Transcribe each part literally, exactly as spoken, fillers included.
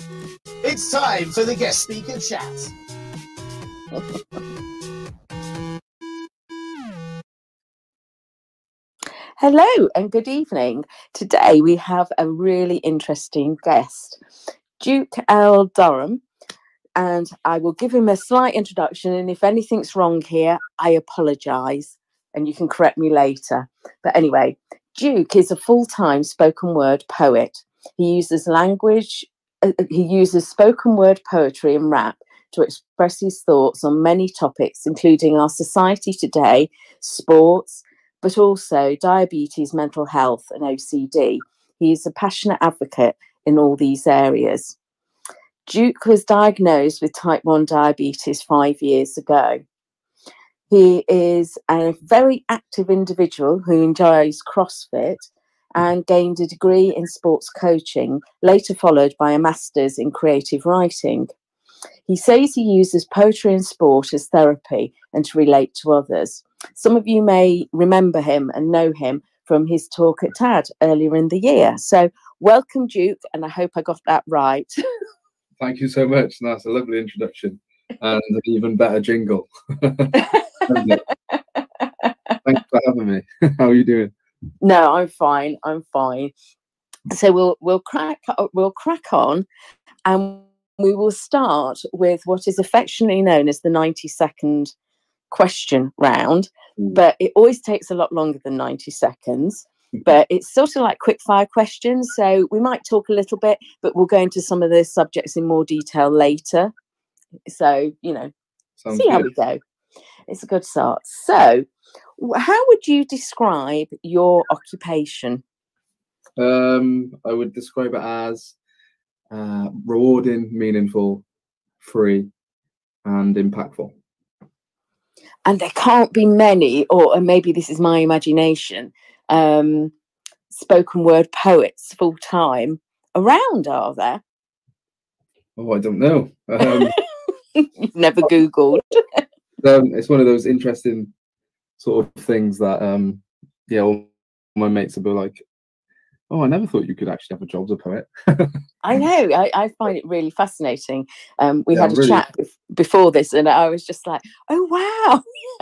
It's time for the guest speaker chat. Hello and good evening. Today we have a really interesting guest, Duke L. Durham, and I will give him a slight introduction, and if anything's wrong here, I apologise and you can correct me later. But anyway, Duke is a full-time spoken word poet. He uses language, uh, he uses spoken word poetry and rap to express his thoughts on many topics, including our society today, sports, but also diabetes, mental health, and O C D. He is a passionate advocate in all these areas. Duke was diagnosed with type one diabetes five years ago. He is a very active individual who enjoys CrossFit and gained a degree in sports coaching, later followed by a master's in creative writing. He says he uses poetry and sport as therapy and to relate to others. Some of you may remember him and know him from his talk at T A D earlier in the year. So welcome, Duke, and I hope I got that right. Thank you so much. That's a lovely introduction and an even better jingle. Thanks for having me. How are you doing? No, I'm fine. I'm fine. So we'll we'll crack we'll crack on, and we will start with what is affectionately known as the ninety second question round. Mm. But it always takes a lot longer than ninety seconds. But it's sort of like quick fire questions. So we might talk a little bit, but we'll go into some of the subjects in more detail later. So, you know, Sounds see good. how we go. It's a good start. So how would you describe your occupation? Um, I would describe it as uh, rewarding, meaningful, free, and impactful. And there can't be many, or, or maybe this is my imagination, um, spoken word poets full time around, are there? Oh, I don't know. Um, You've never Googled. um, it's one of those interesting sort of things that, um, yeah, all my mates will be like, oh, I never thought you could actually have a job as a poet. I know. I, I find it really fascinating. Um, we Yeah, had a really. chat bef- before this, and I was just like, oh, wow.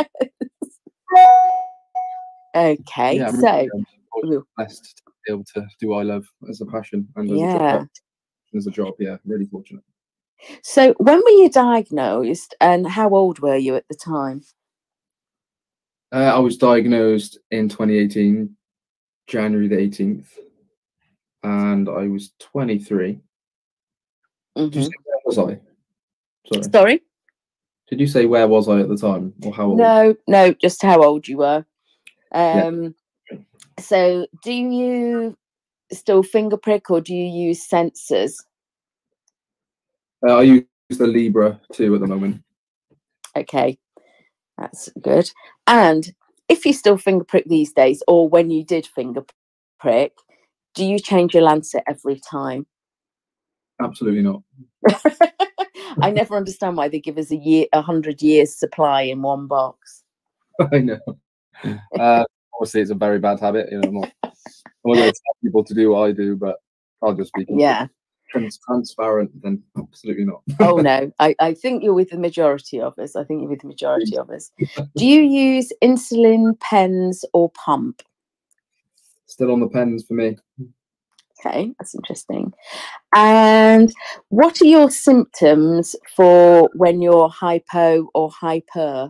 Okay, Yeah, I'm so really, um, blessed to be able to do what I love as a passion and as, yeah. a, job, as a job. Yeah, really fortunate. So when were you diagnosed, and how old were you at the time? Uh, I was diagnosed in twenty eighteen, January the eighteenth, and I was twenty-three. Mm-hmm. Did you say where was I? Sorry. Sorry? Did you say where was I at the time, or how old? No, no, just how old you were. Um, yeah. So do you still finger prick, or do you use sensors? Uh, I use the Libra two at the moment. Okay, that's good. And if you still finger prick these days, or when you did finger prick, do you change your Lancet every time? Absolutely not. I never understand why they give us a year, a hundred years supply in one box. I know. Uh, obviously, it's a very bad habit. You know, I'm not, I'm not going to tell people to do what I do, but I'll just be yeah trans- transparent. Then absolutely not. Oh no, I, I think you're with the majority of us. I think you're with the majority of us. Do you use insulin, pens, or pump? Still on the pens for me. Okay, that's interesting. And what are your symptoms for when you're hypo or hyper?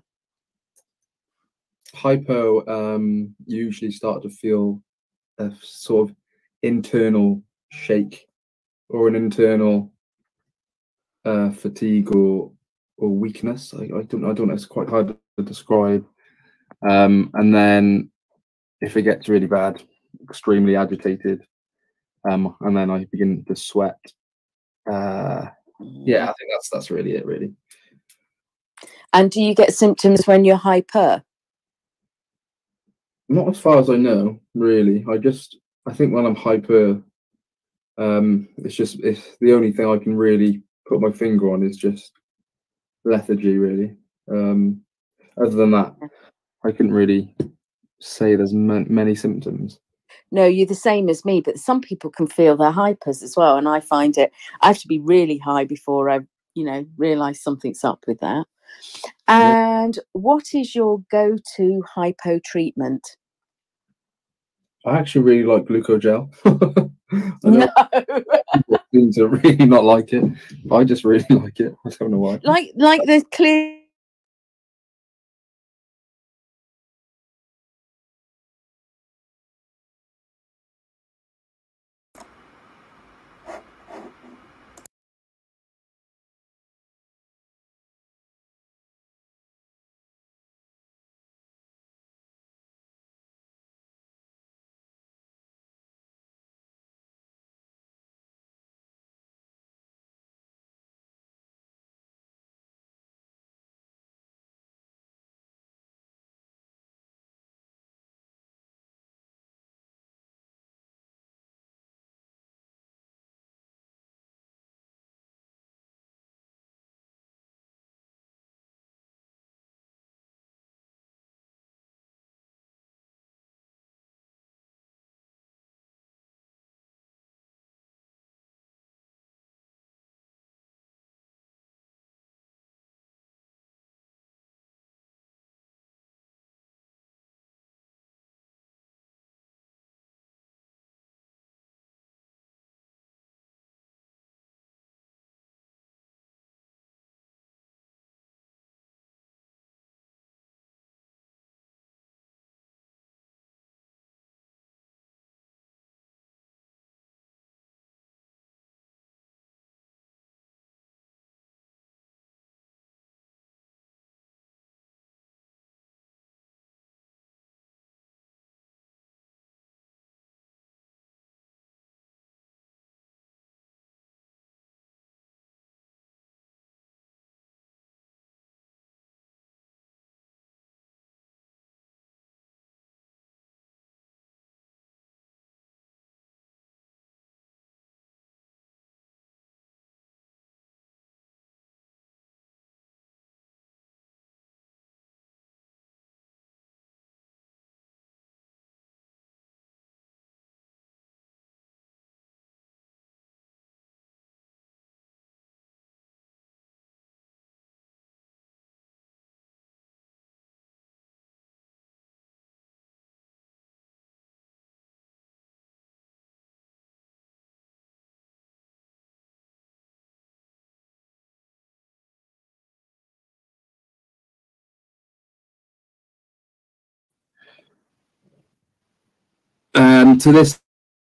Hypo, um, usually start to feel a sort of internal shake or an internal uh, fatigue or or weakness. I, I don't I don't know. It's quite hard to describe. Um, and then if it gets really bad, extremely agitated. Um, and then I begin to sweat. Uh, yeah, I think that's that's really it, really. And do you get symptoms when you're hyper? Not as far as I know, really. I just I think when I'm hyper, um, it's just it's the only thing I can really put my finger on is just lethargy, really. Um, other than that, I couldn't really say there's m- many symptoms. no, you're the same as me, but some people can feel they're hypers as well. And I find it, I have to be really high before I, you know, realise something's up with that. And what is your go-to hypo treatment? I actually really like glucogel. I No. People seem to really not like it, but I just really like it. I don't know why. Like, like the clear. And to this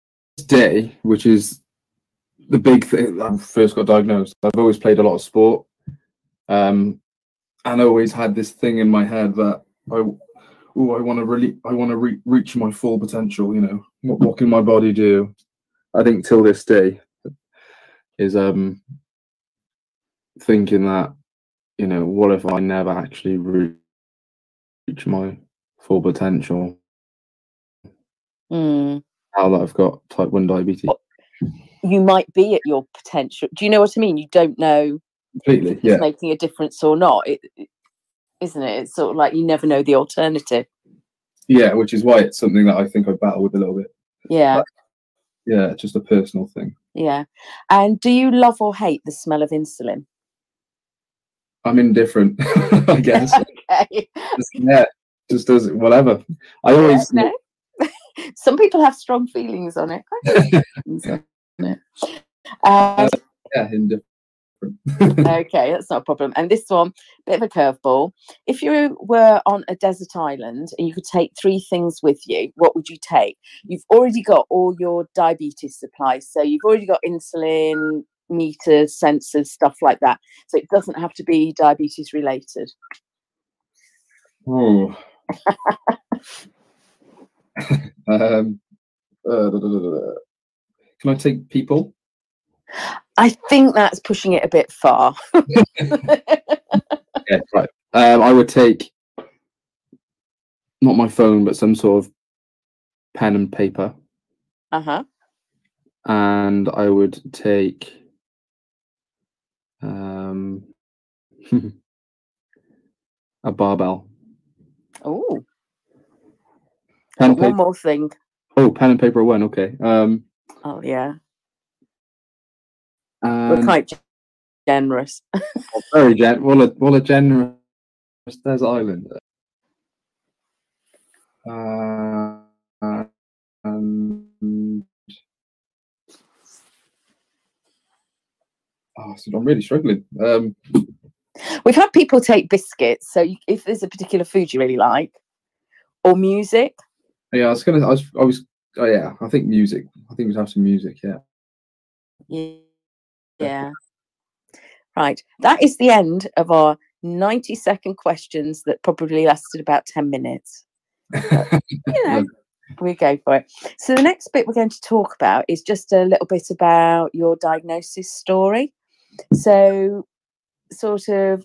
day, which is the big thing, I first got diagnosed. I've always played a lot of sport, um, and I always had this thing in my head that I, oh, I want to really, I want to re reach my full potential. You know, what, what can my body do? I think till this day is um thinking that, you know, what if I never actually reach my full potential? Mm. Now that I've got type one diabetes. You might be at your potential. Do you know what I mean? You don't know Completely, if it's yeah. making a difference or not, it, it, isn't it? It's sort of like you never know the alternative. Yeah, which is why it's something that I think I battle with a little bit. Yeah. But, yeah, just a personal thing. Yeah. And do you love or hate the smell of insulin? I'm indifferent, I guess. Okay. Just, yeah, just does it, whatever. I always. Yeah, no. Some people have strong feelings on it. um, uh, yeah, indifferent. Okay, that's not a problem. And this one, bit of a curveball. If you were on a desert island and you could take three things with you, what would you take? You've already got all your diabetes supplies. So you've already got insulin, meters, sensors, stuff like that. So it doesn't have to be diabetes related. Oh. um, uh, da, da, da, da. Can I take people? I think that's pushing it a bit far. Yeah, right. Um, I would take not my phone, but some sort of pen and paper. Uh-huh. And I would take um, a barbell. Oh. Pen, One paper, more thing. Oh, pen and paper one. Okay. Um, Oh yeah, we're and quite generous. very gen. Well, a well a generous desert island. Uh, and oh, so I'm really struggling. Um, We've had people take biscuits. So you, if there's a particular food you really like, or music. yeah, I was gonna. I was. I was. Oh yeah, I think music. I think we'd have some music. Yeah. Yeah. Yeah. Right. That is the end of our ninety second questions that probably lasted about ten minutes. But, you know, we go for it. So the next bit we're going to talk about is just a little bit about your diagnosis story. So sort of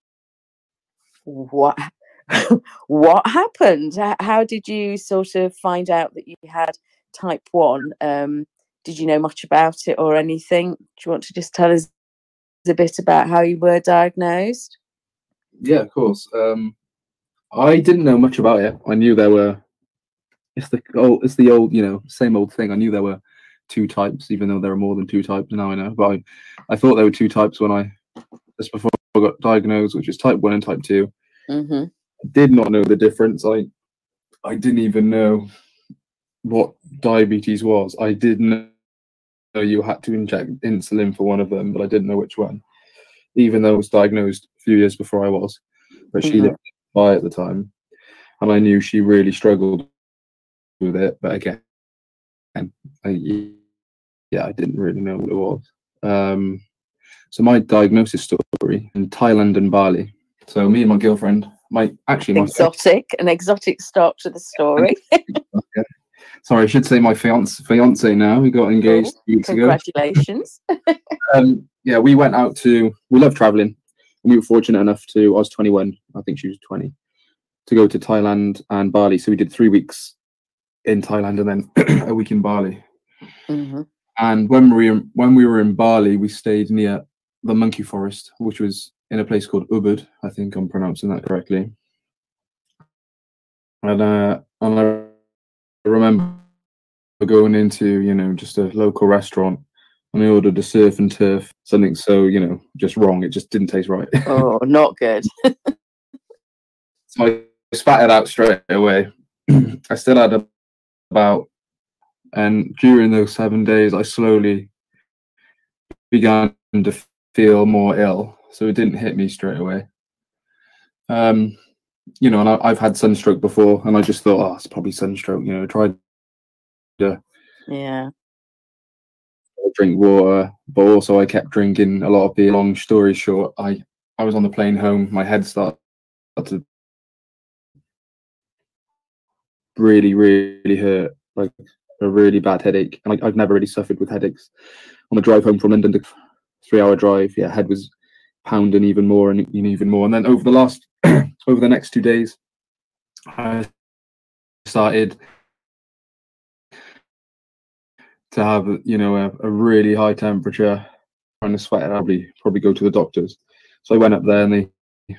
what what happened? How did you sort of find out that you had type one? Um, did you know much about it or anything? Do you want to just tell us a bit about how you were diagnosed? Yeah, of course. Um, I didn't know much about it. I knew there were. It's the old. It's the old. You know, same old thing. I knew there were two types, even though there are more than two types now. I know, but I, I thought there were two types when I just before I got diagnosed, which is type one and type two. Mm-hmm. I did not know the difference. I, I didn't even know what diabetes was. I didn't know you had to inject insulin for one of them, but I didn't know which one, even though I was diagnosed a few years before I was. But she Mhm. lived by at the time, and I knew she really struggled with it. But again, I, yeah, I didn't really know what it was. Um, so my diagnosis story in Thailand and Bali. So me and my girlfriend, my actually my Exotic, an exotic start to the story. yeah. Sorry, I should say my fiance fiance now. We got engaged Cool. two weeks ago. Congratulations. Um, yeah, we went out to. We love traveling. We were fortunate enough to. I was twenty-one. I think she was twenty. To go to Thailand and Bali. So we did three weeks in Thailand and then a week in Bali. Mm-hmm. And when we when we were in Bali, we stayed near the monkey forest, which was in a place called Ubud. I think I'm pronouncing that correctly. And uh, and I remember going into, you know, just a local restaurant, and I ordered a surf and turf, something so, you know, just wrong. It just didn't taste right. Oh, not good. So I spat it out straight away. I still had a, about, and during those seven days, I slowly began to feel more ill. So it didn't hit me straight away. Um, you know, and I, I've had sunstroke before, and I just thought, oh, it's probably sunstroke. You know, tried to Yeah. drink water, but also I kept drinking a lot of beer. Long story short, I I was on the plane home. My head started to really, really hurt, like a really bad headache. And I, I've never really suffered with headaches. On the drive home from London, the three-hour drive, yeah, head was pounding even more and even more. And then over the last, over the next two days, I started to have, you know, a, a really high temperature, trying to sweat, and probably probably go to the doctors. So I went up there and they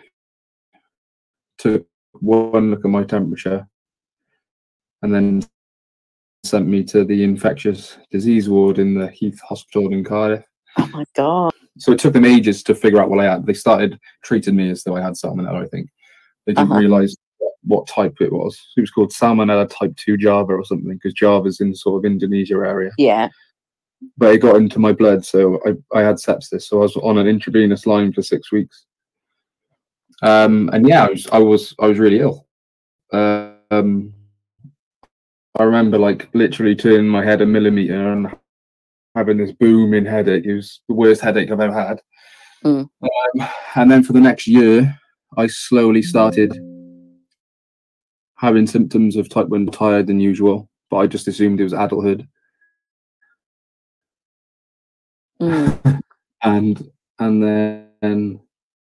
took one look at my temperature and then sent me to the infectious disease ward in the Heath Hospital in Cardiff. Oh my God. So it took them ages to figure out what I had. They started treating me as though I had salmonella, I think. They didn't Uh-huh. realise what, what type it was. It was called salmonella type two Java or something, because Java's in sort of Indonesia area. Yeah. But it got into my blood, so I, I had sepsis. So I was on an intravenous line for six weeks. Um, and yeah, I was, I was I was really ill. Uh, um, I remember like literally turning my head a millimeter and having this booming headache. It was the worst headache I've ever had. Mm. Um, and then for the next year, I slowly started having symptoms of type one, tired than usual, but I just assumed it was adulthood. Mm. and and then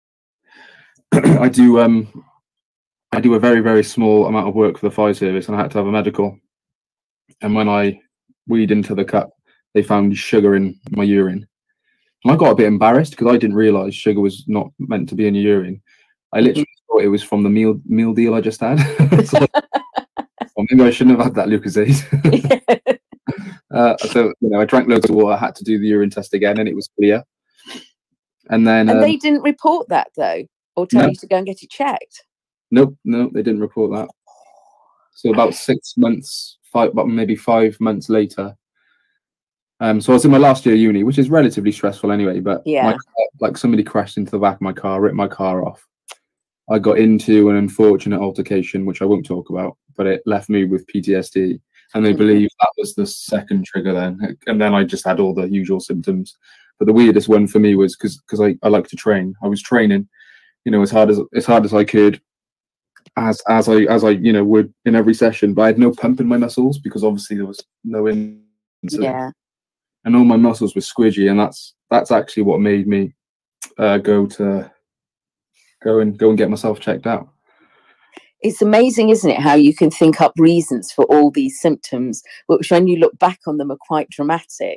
I do um I do a very very small amount of work for the fire service, and I had to have a medical. And when I weed into the cup, they found sugar in my urine. And I got a bit embarrassed because I didn't realise sugar was not meant to be in your urine. I literally thought it was from the meal meal deal I just had. So, Well, maybe I shouldn't have had that Lucozade. uh, so you know, I drank loads of water. I had to do the urine test again, and it was clear. And then, and um, they didn't report that though, or tell no. you to go and get it checked. Nope, no, they didn't report that. So about six months, five, about maybe five months later. Um, so I was in my last year of uni, which is relatively stressful anyway. But Yeah. my car, like somebody crashed into the back of my car, ripped my car off. I got into an unfortunate altercation, which I won't talk about, but it left me with P T S D. And they Mm-hmm. believe that was the second trigger then. And then I just had all the usual symptoms. But the weirdest one for me was because because I, I like to train. I was training, you know, as hard as as hard as I could, as as I as I you know would in every session. But I had no pump in my muscles because obviously there was no insulin. Yeah. And all my muscles were squidgy, and that's that's actually what made me uh, go to go and go and get myself checked out. It's amazing, isn't it, how you can think up reasons for all these symptoms, which when you look back on them are quite dramatic.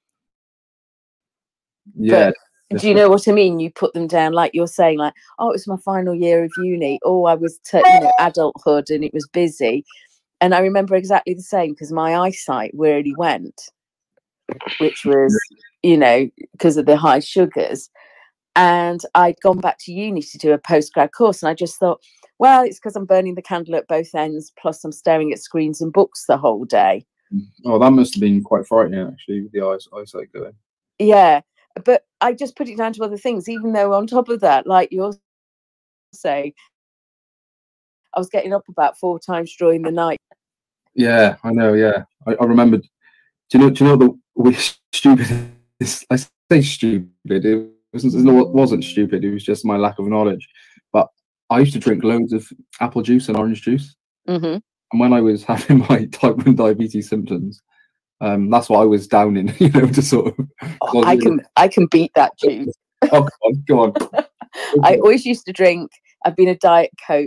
Yeah. But do you know what I mean? You put them down, like you're saying, like, oh, it was my final year of uni. Oh, I was, t- you know, adulthood and it was busy. And I remember exactly the same because my eyesight really went, which was, you know, because of the high sugars. And I'd gone back to uni to do a postgrad course. And I just thought, well, it's because I'm burning the candle at both ends. Plus I'm staring at screens and books the whole day. Oh, that must have been quite frightening, actually, with the eyes, eyesight going. Yeah. But I just put it down to other things, even though on top of that, like you're saying, I was getting up about four times during the night. Yeah, I know. Yeah, I, I remember. Do you know? Do you know the weird, stupid? I say stupid. It wasn't. It wasn't stupid. It was just my lack of knowledge. But I used to drink loads of apple juice and orange juice. Mm-hmm. And when I was having my type one diabetes symptoms, um, that's what I was down in. You know, to sort of. Oh, I, I can. I can beat that juice. Oh, go on, go on. I always used to drink. I've been a Diet Coke.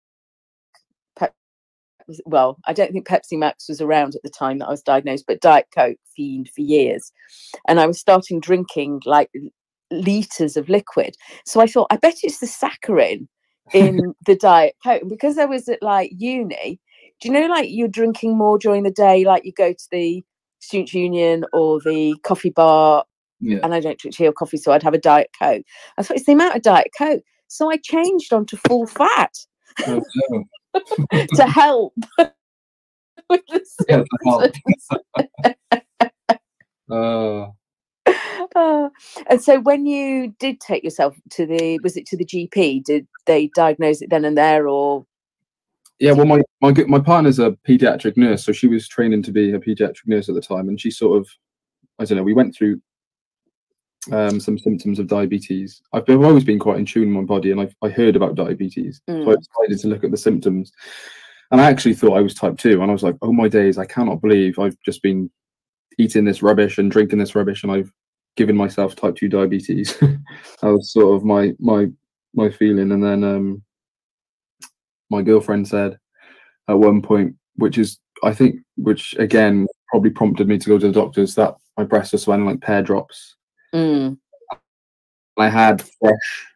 Well, I don't think Pepsi Max was around at the time that I was diagnosed, but Diet Coke fiend for years. And I was starting drinking like litres of liquid. So I thought, I bet it's the saccharin in the Diet Coke. And because I was at like uni, do you know, like you're drinking more during the day, like you go to the Student Union or the coffee bar, yeah. And I don't drink tea or coffee, so I'd have a Diet Coke. I thought it's the amount of Diet Coke. So I changed onto full fat. Oh, no. To help with the symptoms. Oh. Uh, and so when you did take yourself to the, was it to the G P? Did they diagnose it then and there, or? Yeah, well, my my my partner's a paediatric nurse, so she was training to be a paediatric nurse at the time, and she sort of, I don't know, we went through um, some symptoms of diabetes. I've, been, I've always been quite in tune with my body, and I've, I heard about diabetes, mm. so I decided to look at the symptoms. And I actually thought I was type two, and I was like, oh my days, I cannot believe I've just been eating this rubbish and drinking this rubbish, and I've given myself type two diabetes. That was sort of my my my feeling. And then um, my girlfriend said at one point, which is, I think, which again probably prompted me to go to the doctors, that my breasts were swelling like pear drops. Mm. I had Fresh,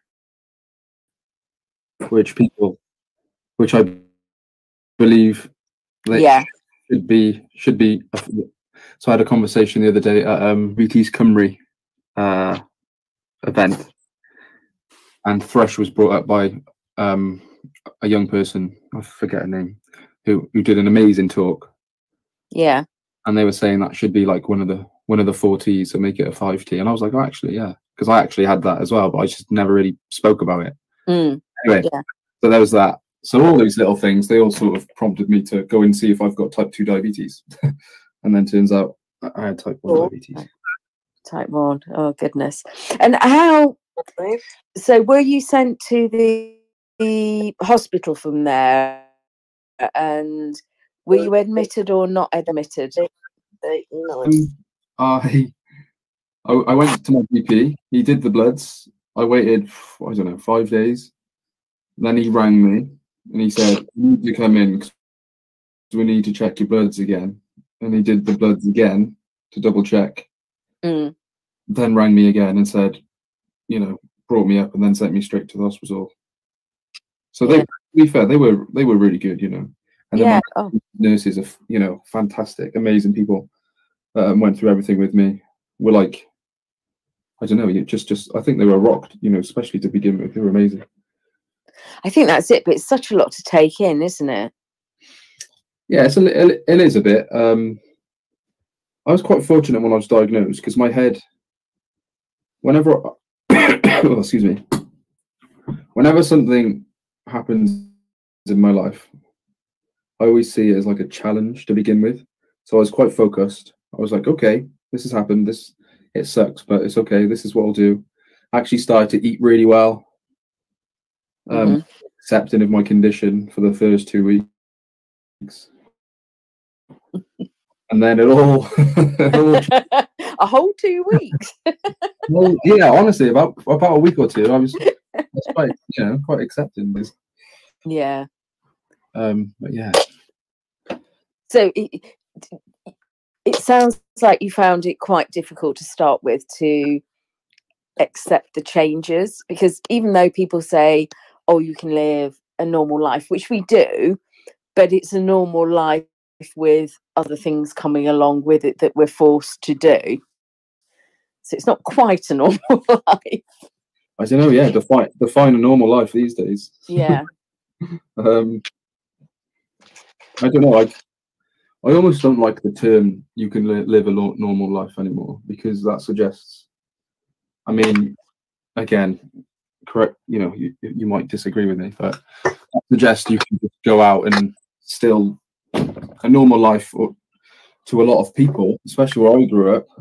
which people, which I believe they yeah. should be should be. So I had a conversation the other day at um, V T's Cymru uh, event, and Fresh was brought up by um, a young person, I forget her name, who who did an amazing talk. Yeah. And they were saying that should be like one of the one of the four T's, so make it a five T. And I was like, oh, actually, yeah, because I actually had that as well, but I just never really spoke about it. Mm. Anyway, yeah. So there was that. So all these little things, they all sort of prompted me to go and see if I've got type two diabetes. And then turns out I had type one oh. diabetes. Type one. Oh, goodness. And how, so were you sent to the, the hospital from there? And were you admitted or not admitted? Um, I, I I went to my G P. He did the bloods. I waited, I don't know, five days. Then he rang me and he said, you need to come in because we need to check your bloods again. And he did the bloods again to double check. Mm. Then rang me again and said, you know, brought me up and then sent me straight to the hospital. So they, yeah. to be fair, they were they were really good, you know. And then Yeah. my Oh, nurses are, you know, fantastic, amazing people. Um, went through everything with me. Were like, I don't know, you just, just, I think they were rocked, you know, especially to begin with. They were amazing. I think that's it. But it's such a lot to take in, isn't it? Yeah, it's a, it, it is a bit. Um, I was quite fortunate when I was diagnosed because my head, whenever, oh, excuse me, whenever something happens in my life, I always see it as like a challenge to begin with. So I was quite focused. I was like, okay, this has happened. This, it sucks, but it's okay. This is what I'll do. I actually started to eat really well, um, Mhm. accepting of my condition for the first two weeks. And then it all, it all A whole two weeks. well, yeah, honestly, about about a week or two, I was, I was quite, you know, quite accepting this. Yeah. Um, but yeah, So it, it sounds like you found it quite difficult to start with to accept the changes, because even though people say, oh, you can live a normal life, which we do, but it's a normal life with other things coming along with it that we're forced to do. So it's not quite a normal life. I don't know. Yeah, define define a normal life these days. Yeah. um, I don't know. I I almost don't like the term "you can li- live a lo- normal life" anymore, because that suggests. I mean, again, correct. You know, you you might disagree with me, but that suggests you can just go out and still a normal life, or to a lot of people, especially where I grew up,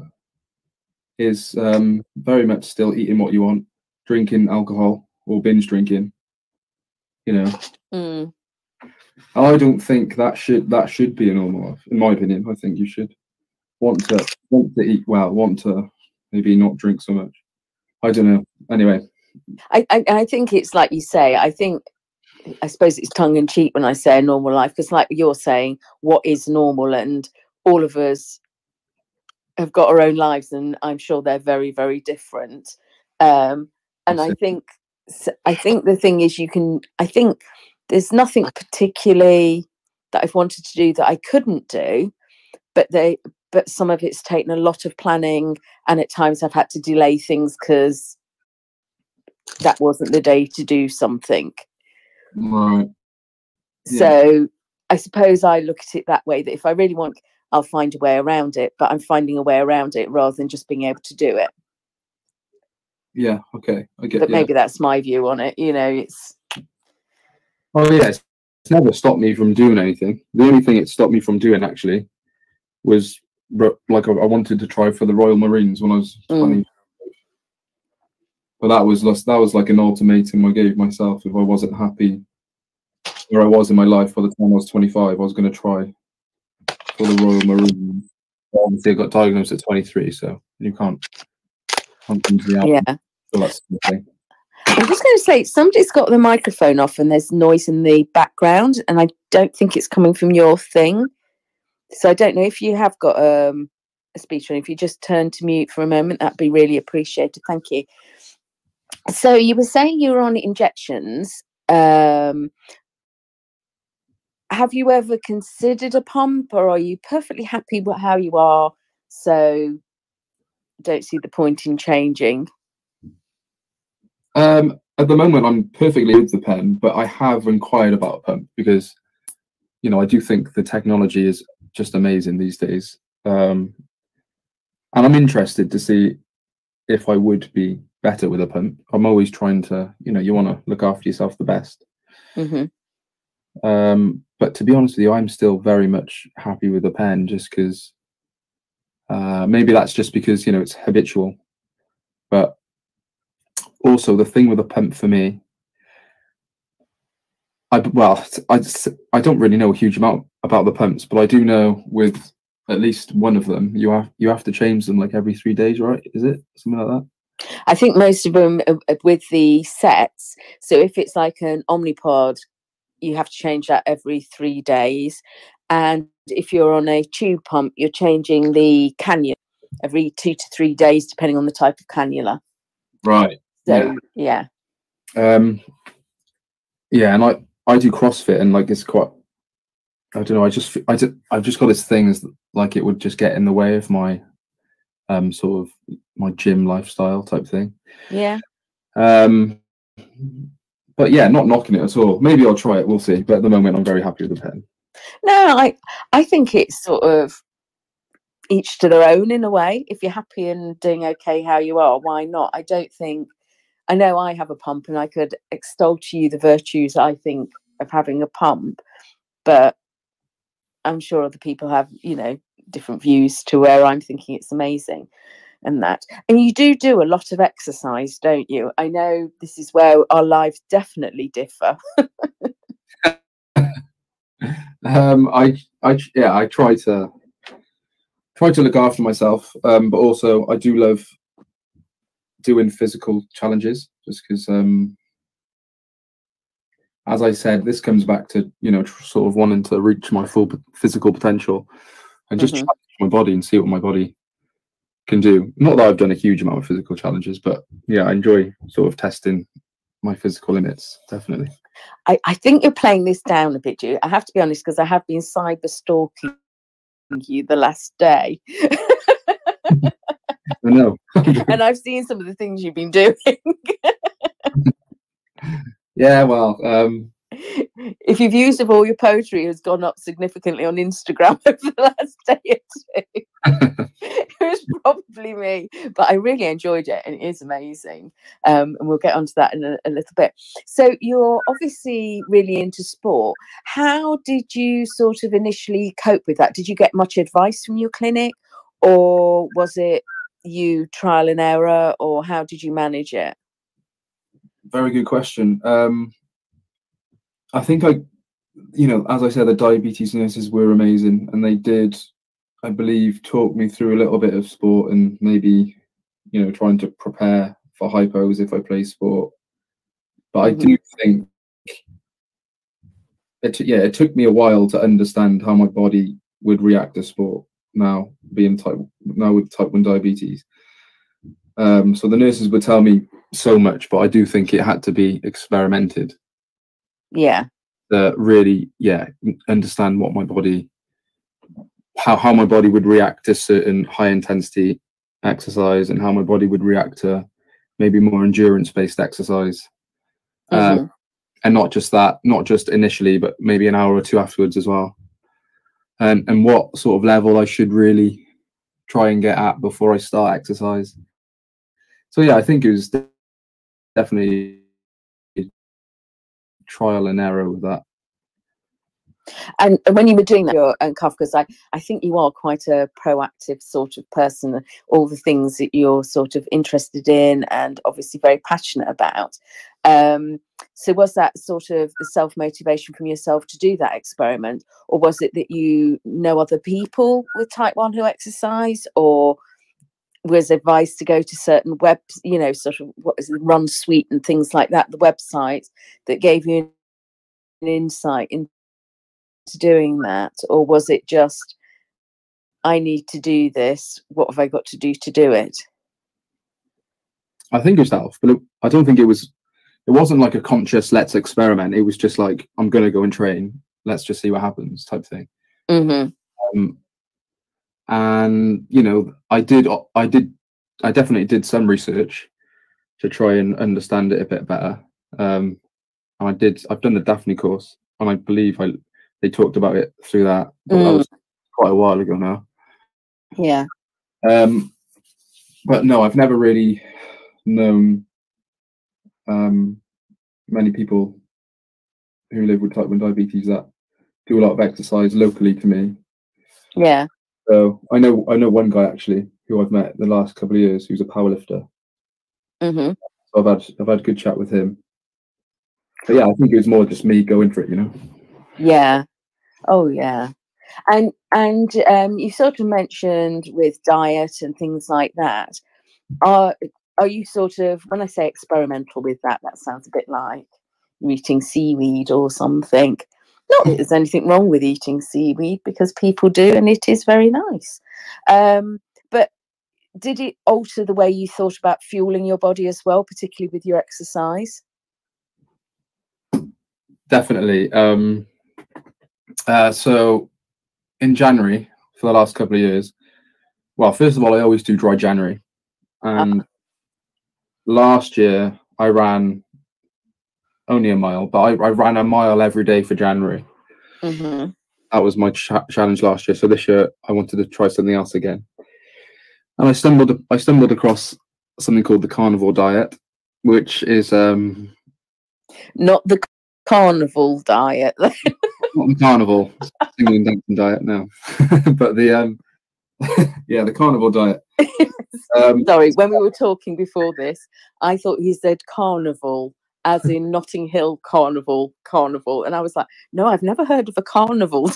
is um, very much still eating what you want, drinking alcohol or binge drinking. You know, Mm. I don't think that should that should be a normal life. In my opinion, I think you should want to want to eat well, want to maybe not drink so much. I don't know. Anyway, I, I, I think it's like you say, I think, I suppose it's tongue in cheek when I say a normal life, because like you're saying, what is normal? And all of us have got our own lives, and I'm sure they're very, very different. Um, and I think, I think the thing is, you can, I think there's nothing particularly that I've wanted to do that I couldn't do, but they, but some of it's taken a lot of planning, and at times I've had to delay things because that wasn't the day to do something. right. Yeah. So I suppose I look at it that way, that if I really want, I'll find a way around it, but I'm finding a way around it rather than just being able to do it. Yeah. Okay. I get. But Yeah. maybe that's my view on it. You know, it's. Oh yeah. It's, it's never stopped me from doing anything. The only thing it stopped me from doing actually was like I wanted to try for the Royal Marines when I was twenty. Mm. But that was that was like an ultimatum I gave myself. If I wasn't happy where I was in my life by the time I was twenty-five, I was going to try for the Royal Marines. Obviously, I got diagnosed at twenty-three, so you can't. can't come to the album. Yeah. So that's the thing. I'm just going to say, somebody's got the microphone off and there's noise in the background, and I don't think it's coming from your thing. So I don't know if you have got um, a speaker, and if you just turn to mute for a moment, that'd be really appreciated. Thank you. So you were saying you were on injections. Um, have you ever considered a pump, or are you perfectly happy with how you are? So don't see the point in changing. Um, at the moment, I'm perfectly with the pen, but I have inquired about a pump because, you know, I do think the technology is just amazing these days. Um, and I'm interested to see if I would be better with a pump. I'm always trying to, you know, you want to look after yourself the best. Mm-hmm. Um, but to be honest with you, I'm still very much happy with the pen, just because uh, maybe that's just because, you know, it's habitual. But also the thing with a pump for me, I well, I I don't really know a huge amount about the pumps, but I do know with at least one of them, you have you have to change them like every three days, right? Is it something like that? I think most of them are with the sets. So if it's like an Omnipod, you have to change that every three days. And if you're on a tube pump, you're changing the cannula every two to three days, depending on the type of cannula. Right. So yeah. Yeah. Um, yeah, and I I do CrossFit, and like it's quite I don't know. I just, I just, I've just got this thing is like it would just get in the way of my, um, sort of my gym lifestyle type thing. Yeah. Um, but yeah, not knocking it at all. Maybe I'll try it. We'll see. But at the moment, I'm very happy with the pen. No, I, I think it's sort of each to their own in a way. If you're happy and doing okay how you are, why not? I don't think. I know I have a pump, and I could extol to you the virtues I think of having a pump, but I'm sure other people have, you know, different views to where I'm thinking it's amazing and that. And you do do a lot of exercise, don't you? I know this is where our lives definitely differ. um, I, I, yeah, I try to try to look after myself, um, but also I do love doing physical challenges, just because, um, as I said, this comes back to, you know, tr- sort of wanting to reach my full p- physical potential and just Mhm. challenge my body and see what my body can do. Not that I've done a huge amount of physical challenges, but yeah, I enjoy sort of testing my physical limits, definitely. I, I think you're playing this down a bit, you. I have to be honest, because I have been cyber stalking you the last day. I know. And I've seen some of the things you've been doing. Yeah, well, um, if your views of all your poetry has gone up significantly on Instagram over the last day or two, it was probably me. But I really enjoyed it, and it is amazing. Um, and we'll get onto that in a, a little bit. So you're obviously really into sport. How did you sort of initially cope with that? Did you get much advice from your clinic, or was it you trial and error, or how did you manage it? very good question. Um, I think I, you know, as I said, the diabetes nurses were amazing, and they did, I believe, talk me through a little bit of sport and maybe, you know, trying to prepare for hypos if I play sport. But I do think it, t- yeah, it took me a while to understand how my body would react to sport. Now being type now with type one diabetes, um, so the nurses would tell me so much, but I do think it had to be experimented. Yeah. To really, yeah, understand what my body, how how my body would react to certain high intensity exercise, and how my body would react to maybe more endurance based exercise. Mm-hmm. Um, and not just that, not just initially, but maybe an hour or two afterwards as well. And and what sort of level I should really try and get at before I start exercise. So yeah, I think it was definitely trial and error with that. And, and when you were doing that, you're uncomfortable, because I, I think you are quite a proactive sort of person, all the things that you're sort of interested in and obviously very passionate about. Um, so was that sort of the self-motivation from yourself to do that experiment, or was it that you know other people with type one who exercise, or was advised to go to certain web, you know, sort of what is it, Run Suite and things like that, the website that gave you an insight into doing that? Or was it just, I need to do this, what have I got to do to do it? I think yourself, but it, I don't think it was, it wasn't like a conscious let's experiment. It was just like, I'm going to go and train, let's just see what happens type thing. Mm-hmm. Um, and you know, I did, I did, I definitely did some research to try and understand it a bit better. Um, and I did, I've done the Daphne course, and I believe I they talked about it through that, but Mm. that was quite a while ago now. Yeah. Um, but no, I've never really known um, many people who live with type one diabetes that do a lot of exercise locally to me. Yeah. So I know I know one guy actually who I've met the last couple of years who's a powerlifter. Mm-hmm. So I've had I've had a good chat with him. But yeah, I think it was more just me going for it, you know. Yeah. Oh yeah. And and um, you sort of mentioned with diet and things like that. Are are you sort of, when I say experimental with that, that sounds a bit like you're eating seaweed or something. Not that there's anything wrong with eating seaweed, because people do, and it is very nice. Um, but did it alter the way you thought about fueling your body as well, particularly with your exercise? Definitely. Um, Uh, so in January, for the last couple of years, well, first of all, I always do dry January. And uh, last year I ran only a mile, but I, I ran a mile every day for January. Mm-hmm. That was my ch challenge last year. So this year I wanted to try something else again. And I stumbled, I stumbled across something called the carnivore diet, which is um, not the carnival diet. Not the carnival singing and dancing diet, no, but the um, yeah, the carnivore diet. Um, Sorry, when we were talking before this, I thought he said carnival, as in Notting Hill Carnival, carnival, and I was like, no, I've never heard of a carnival.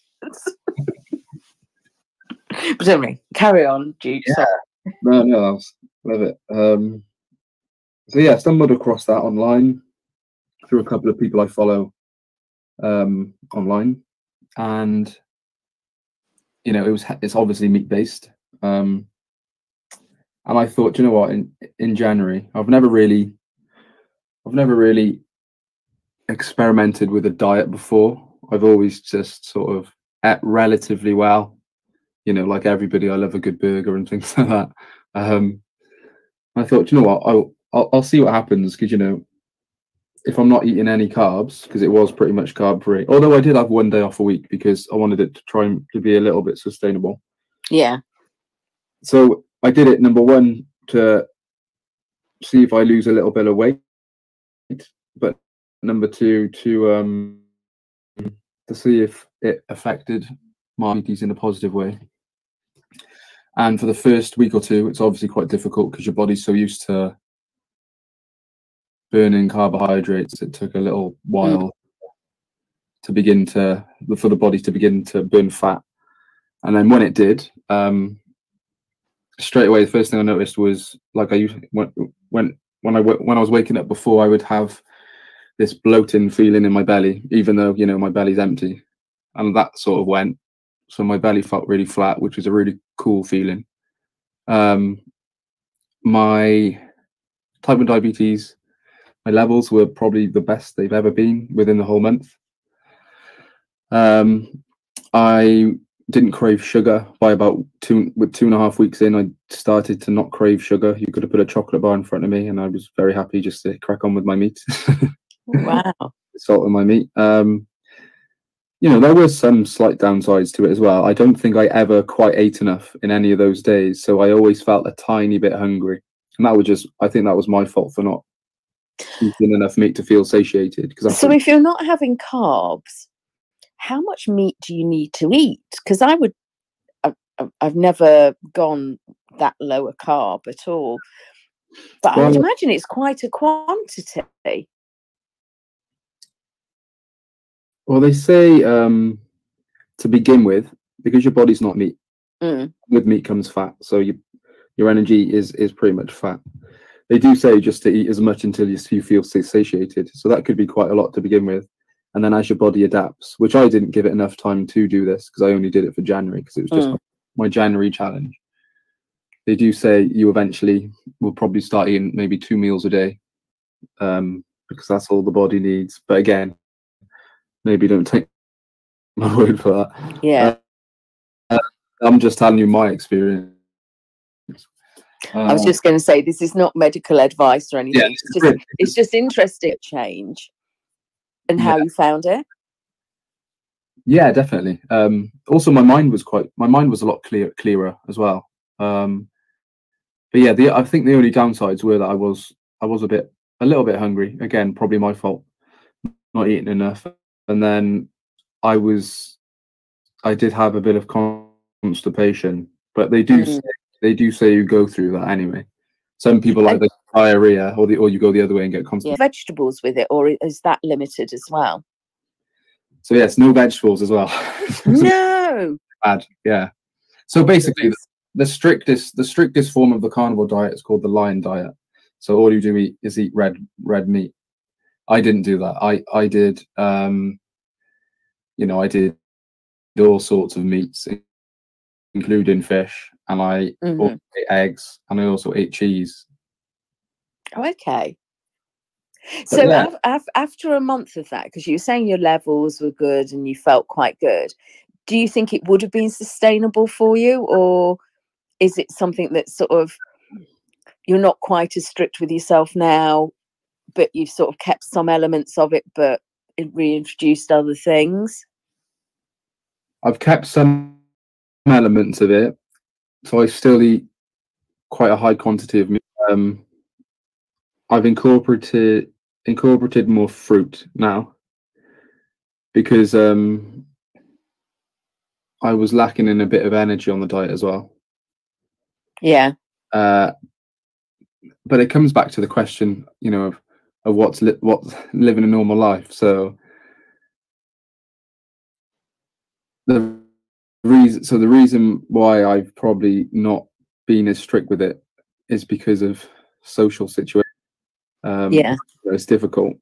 But anyway, carry on, Jude. Yeah. No, no, I was, love it. Um, so yeah, I stumbled across that online through a couple of people I follow um, online, and you know, it was it's obviously meat based. Um, and I thought, you know what, in in January, I've never really, I've never really experimented with a diet before. I've always just sort of ate relatively well. You know, like everybody, I love a good burger and things like that. Um, I thought, you know what, I'll, I'll, I'll see what happens, because, you know, if I'm not eating any carbs, because it was pretty much carb free, although I did have one day off a week because I wanted it to try and to be a little bit sustainable. Yeah. So I did it, number one, to see if I lose a little bit of weight, but number two, to um, to see if it affected my diabetes in a positive way. And for the first week or two, it's obviously quite difficult because your body's so used to burning carbohydrates. It took a little while mm. to begin to, for the body to begin to burn fat. And then when it did, um, straight away, the first thing I noticed was, like I used, when, when, when I, when I was waking up before, I would have this bloating feeling in my belly, even though, you know, my belly's empty. And that sort of went. So my belly felt really flat, which was a really cool feeling. Um, my type one diabetes, my levels were probably the best they've ever been within the whole month. Um, I didn't crave sugar by about two, with two and a half weeks in, I started to not crave sugar. You could have put a chocolate bar in front of me and I was very happy just to crack on with my meat. Wow. Salt in my meat. Um, you know, there were some slight downsides to it as well. I don't think I ever quite ate enough in any of those days. So I always felt a tiny bit hungry. And that was just, I think that was my fault for not eating enough meat to feel satiated. Because So if you're not having carbs, how much meat do you need to eat? Because I would, I've, I've never gone that low a carb at all. But well, I would imagine it's quite a quantity. Well, they say um, to begin with, because your body's not meat, mm. with meat comes fat. So you, your energy is is pretty much fat. They do say just to eat as much until you, you feel satiated. So that could be quite a lot to begin with. And then as your body adapts, which I didn't give it enough time to do this because I only did it for January because it was just mm. my, my January challenge. They do say you eventually will probably start eating maybe two meals a day um, because that's all the body needs. But again, maybe don't take my word for that. Yeah. Uh, I'm just telling you my experience. Uh, I was just going to say, this is not medical advice or anything. Yeah, it's, it's, just, it's just interesting change and how yeah. you found it. Yeah, definitely. Um, also, my mind was quite, my mind was a lot clear, clearer as well. Um, but yeah, the, I think the only downsides were that I was, I was a bit, a little bit hungry. Again, probably my fault, not eating enough. And then I was, I did have a bit of constipation, but they do, mm. say, they do say you go through that anyway. Some people like the diarrhea, or the, or you go the other way and get constipation. Yeah. Vegetables with it, or is that limited as well? So yes, no vegetables as well. No. Bad, yeah. So basically, the, the strictest, the strictest form of the carnivore diet is called the lion diet. So all you do eat is eat red, red meat. I didn't do that. I, I did, um, you know, I did all sorts of meats, including fish, and I mm-hmm. also ate eggs, and I also ate cheese. Oh, okay. So yeah. af- af- after a month of that, because you were saying your levels were good and you felt quite good, do you think it would have been sustainable for you, or is it something that sort of you're not quite as strict with yourself now, but you've sort of kept some elements of it, but it reintroduced other things? I've kept some elements of it, so I still eat quite a high quantity of meat. Um, I've incorporated incorporated more fruit now because um, I was lacking in a bit of energy on the diet as well. Yeah. Uh, but it comes back to the question, you know, of of what's li- what's living a normal life. So the reason, so the reason why I've probably not been as strict with it is because of social situation. Um, Yeah. it's difficult.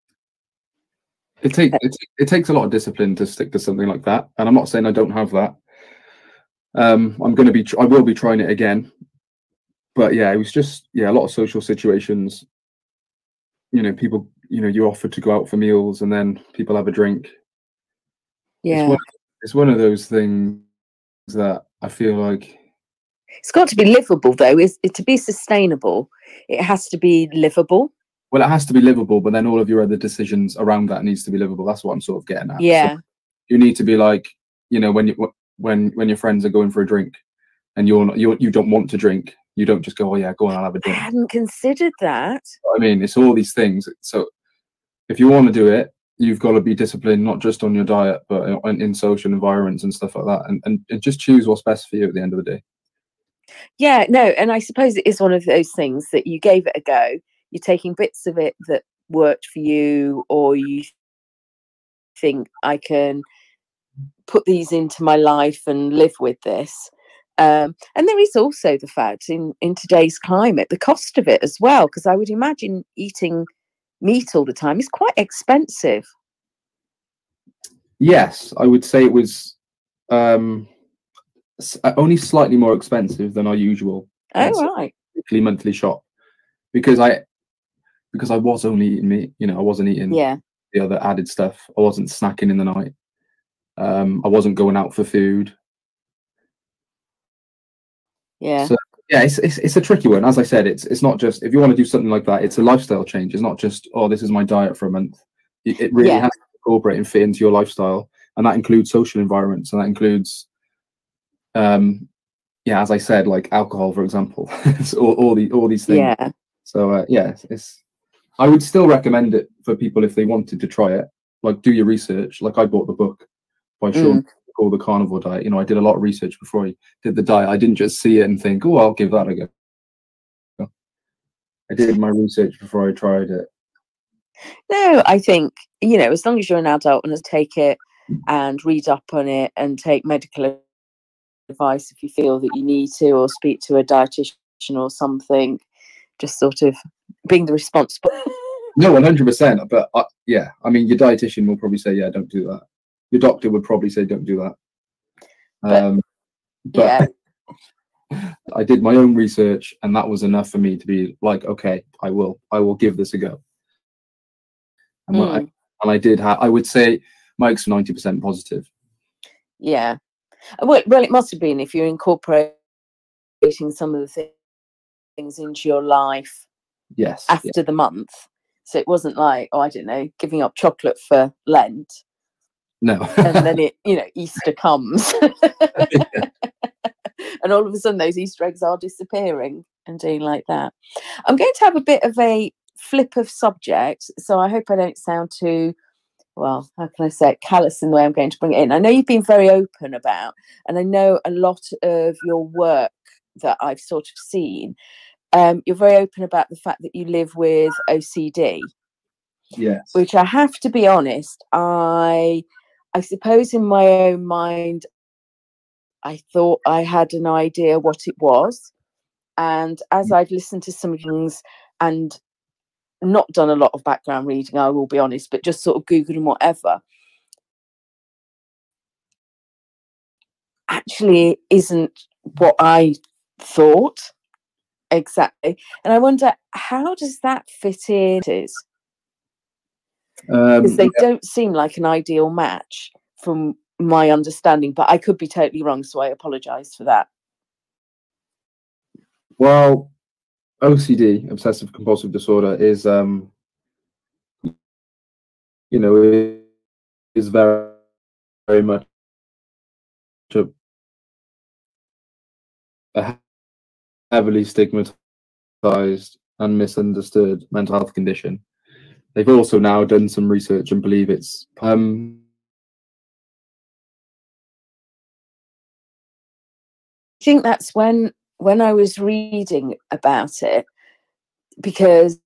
It takes it, it takes a lot of discipline to stick to something like that, and I'm not saying I don't have that. Um, I'm going to be, I will be trying it again, but yeah, it was just yeah, a lot of social situations. You know, people, you know, you're offered to go out for meals, and then people have a drink. Yeah. It's one, it's one of those things that I feel like it's got to be livable, though. Is it to be sustainable? It has to be livable. Well, it has to be livable, but then all of your other decisions around that needs to be livable. That's what I'm sort of getting at. Yeah. So you need to be like, you know, when you when when your friends are going for a drink, and you're not, you you don't want to drink, you don't just go, oh yeah, go on, I'll have a I drink. hadn't considered that. I mean, it's all these things. So if you want to do it, you've got to be disciplined, not just on your diet, but in, in social environments and stuff like that, and, and and just choose what's best for you at the end of the day. Yeah, no, and I suppose it is one of those things that you gave it a go. You're taking bits of it that worked for you, or you think I can put these into my life and live with this. Um, and there is also the fact in, in today's climate, the cost of it as well, because I would imagine eating meat all the time is quite expensive. Yes, I would say it was um, only slightly more expensive than our usual Oh, right. weekly monthly shop, because I because I was only eating meat. You know, I wasn't eating Yeah. the other added stuff. I wasn't snacking in the night. Um, I wasn't going out for food. Yeah. So yeah, it's, it's it's a tricky one. As I said, it's it's not just, if you want to do something like that, it's a lifestyle change. It's not just, oh, this is my diet for a month. It, it really Yeah. has to incorporate and fit into your lifestyle, and that includes social environments, and that includes, um, yeah, as I said, like alcohol, for example. So all, all the all these things. Yeah. So uh, yeah, it's, it's I would still recommend it for people if they wanted to try it. Like, do your research. Like, I bought the book by Sean Mm. called The Carnivore Diet. You know, I did a lot of research before I did the diet. I didn't just see it and think, oh, I'll give that a go. I did my research before I tried it. No, I think, you know, as long as you're an adult and take it and read up on it and take medical advice if you feel that you need to, or speak to a dietitian or something, just sort of being the responsible. No, one hundred percent. But uh, yeah, I mean, your dietitian will probably say, yeah, don't do that. Your doctor would probably say, don't do that. But, um, but yeah. I did my own research, and that was enough for me to be like, okay, I will, I will give this a go. And, mm. I, and I did have, I would say my ex ninety percent positive. Yeah. Well, well, it must have been if you're incorporating some of the th- things into your life. Yes. After yeah. the month. So it wasn't like, oh, I don't know, giving up chocolate for Lent. No. And then it, you know, Easter comes. And all of a sudden those Easter eggs are disappearing and doing like that. I'm going to have a bit of a flip of subject. So I hope I don't sound too, well, how can I say it, callous in the way I'm going to bring it in. I know you've been very open about, and I know a lot of your work that I've sort of seen, um, you're very open about the fact that you live with O C D. Yes. Which I have to be honest, I, I suppose in my own mind, I thought I had an idea what it was. And as I've listened to some things and not done a lot of background reading, I will be honest, but just sort of Googled and whatever, actually isn't what I thought exactly. And I wonder, how does that fit in? Um, Because they yeah. don't seem like an ideal match from my understanding, but I could be totally wrong, so I apologise for that. Well, O C D, obsessive compulsive disorder, is um, you know, it is very, very much a, a heavily stigmatized and misunderstood mental health condition. They've also now done some research and believe it's um. I think that's when when I was reading about it, because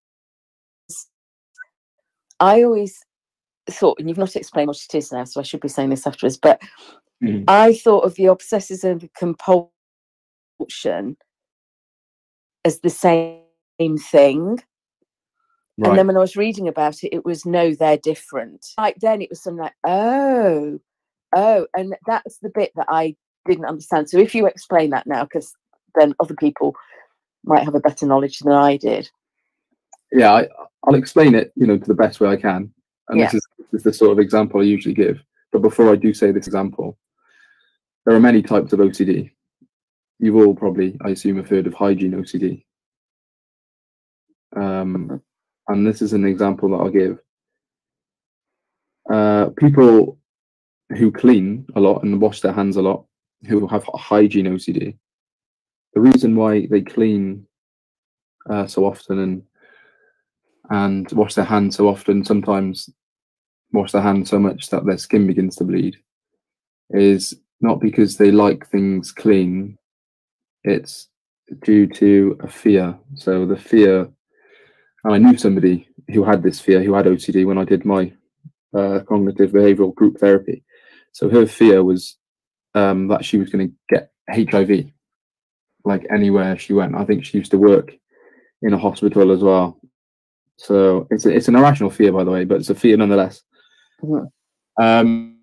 I always thought, and you've not explained what it is now, so I should be saying this afterwards, but Mm. I thought of the obsessive compulsion as the same thing. Right. And then when I was reading about it, it was, no, they're different. Like then it was something like, oh, oh, and that's the bit that I didn't understand. So if you explain that now, because then other people might have a better knowledge than I did. Yeah, I, I'll explain it, you know, to the best way I can. And Yeah. this is, this is the sort of example I usually give. But before I do say this example, there are many types of O C D. You've all probably, I assume, have heard of hygiene O C D. Um, and this is an example that I'll give. Uh, people who clean a lot and wash their hands a lot, who have hygiene O C D, the reason why they clean uh, so often and and wash their hands so often, sometimes wash their hands so much that their skin begins to bleed, is not because they like things clean. It's due to a fear. So the fear, and I knew somebody who had this fear, who had O C D, when I did my uh, cognitive behavioral group therapy. So her fear was um, that she was going to get H I V, like anywhere she went. I think she used to work in a hospital as well. So it's a, it's an irrational fear, by the way, but it's a fear nonetheless. Mhm. Um,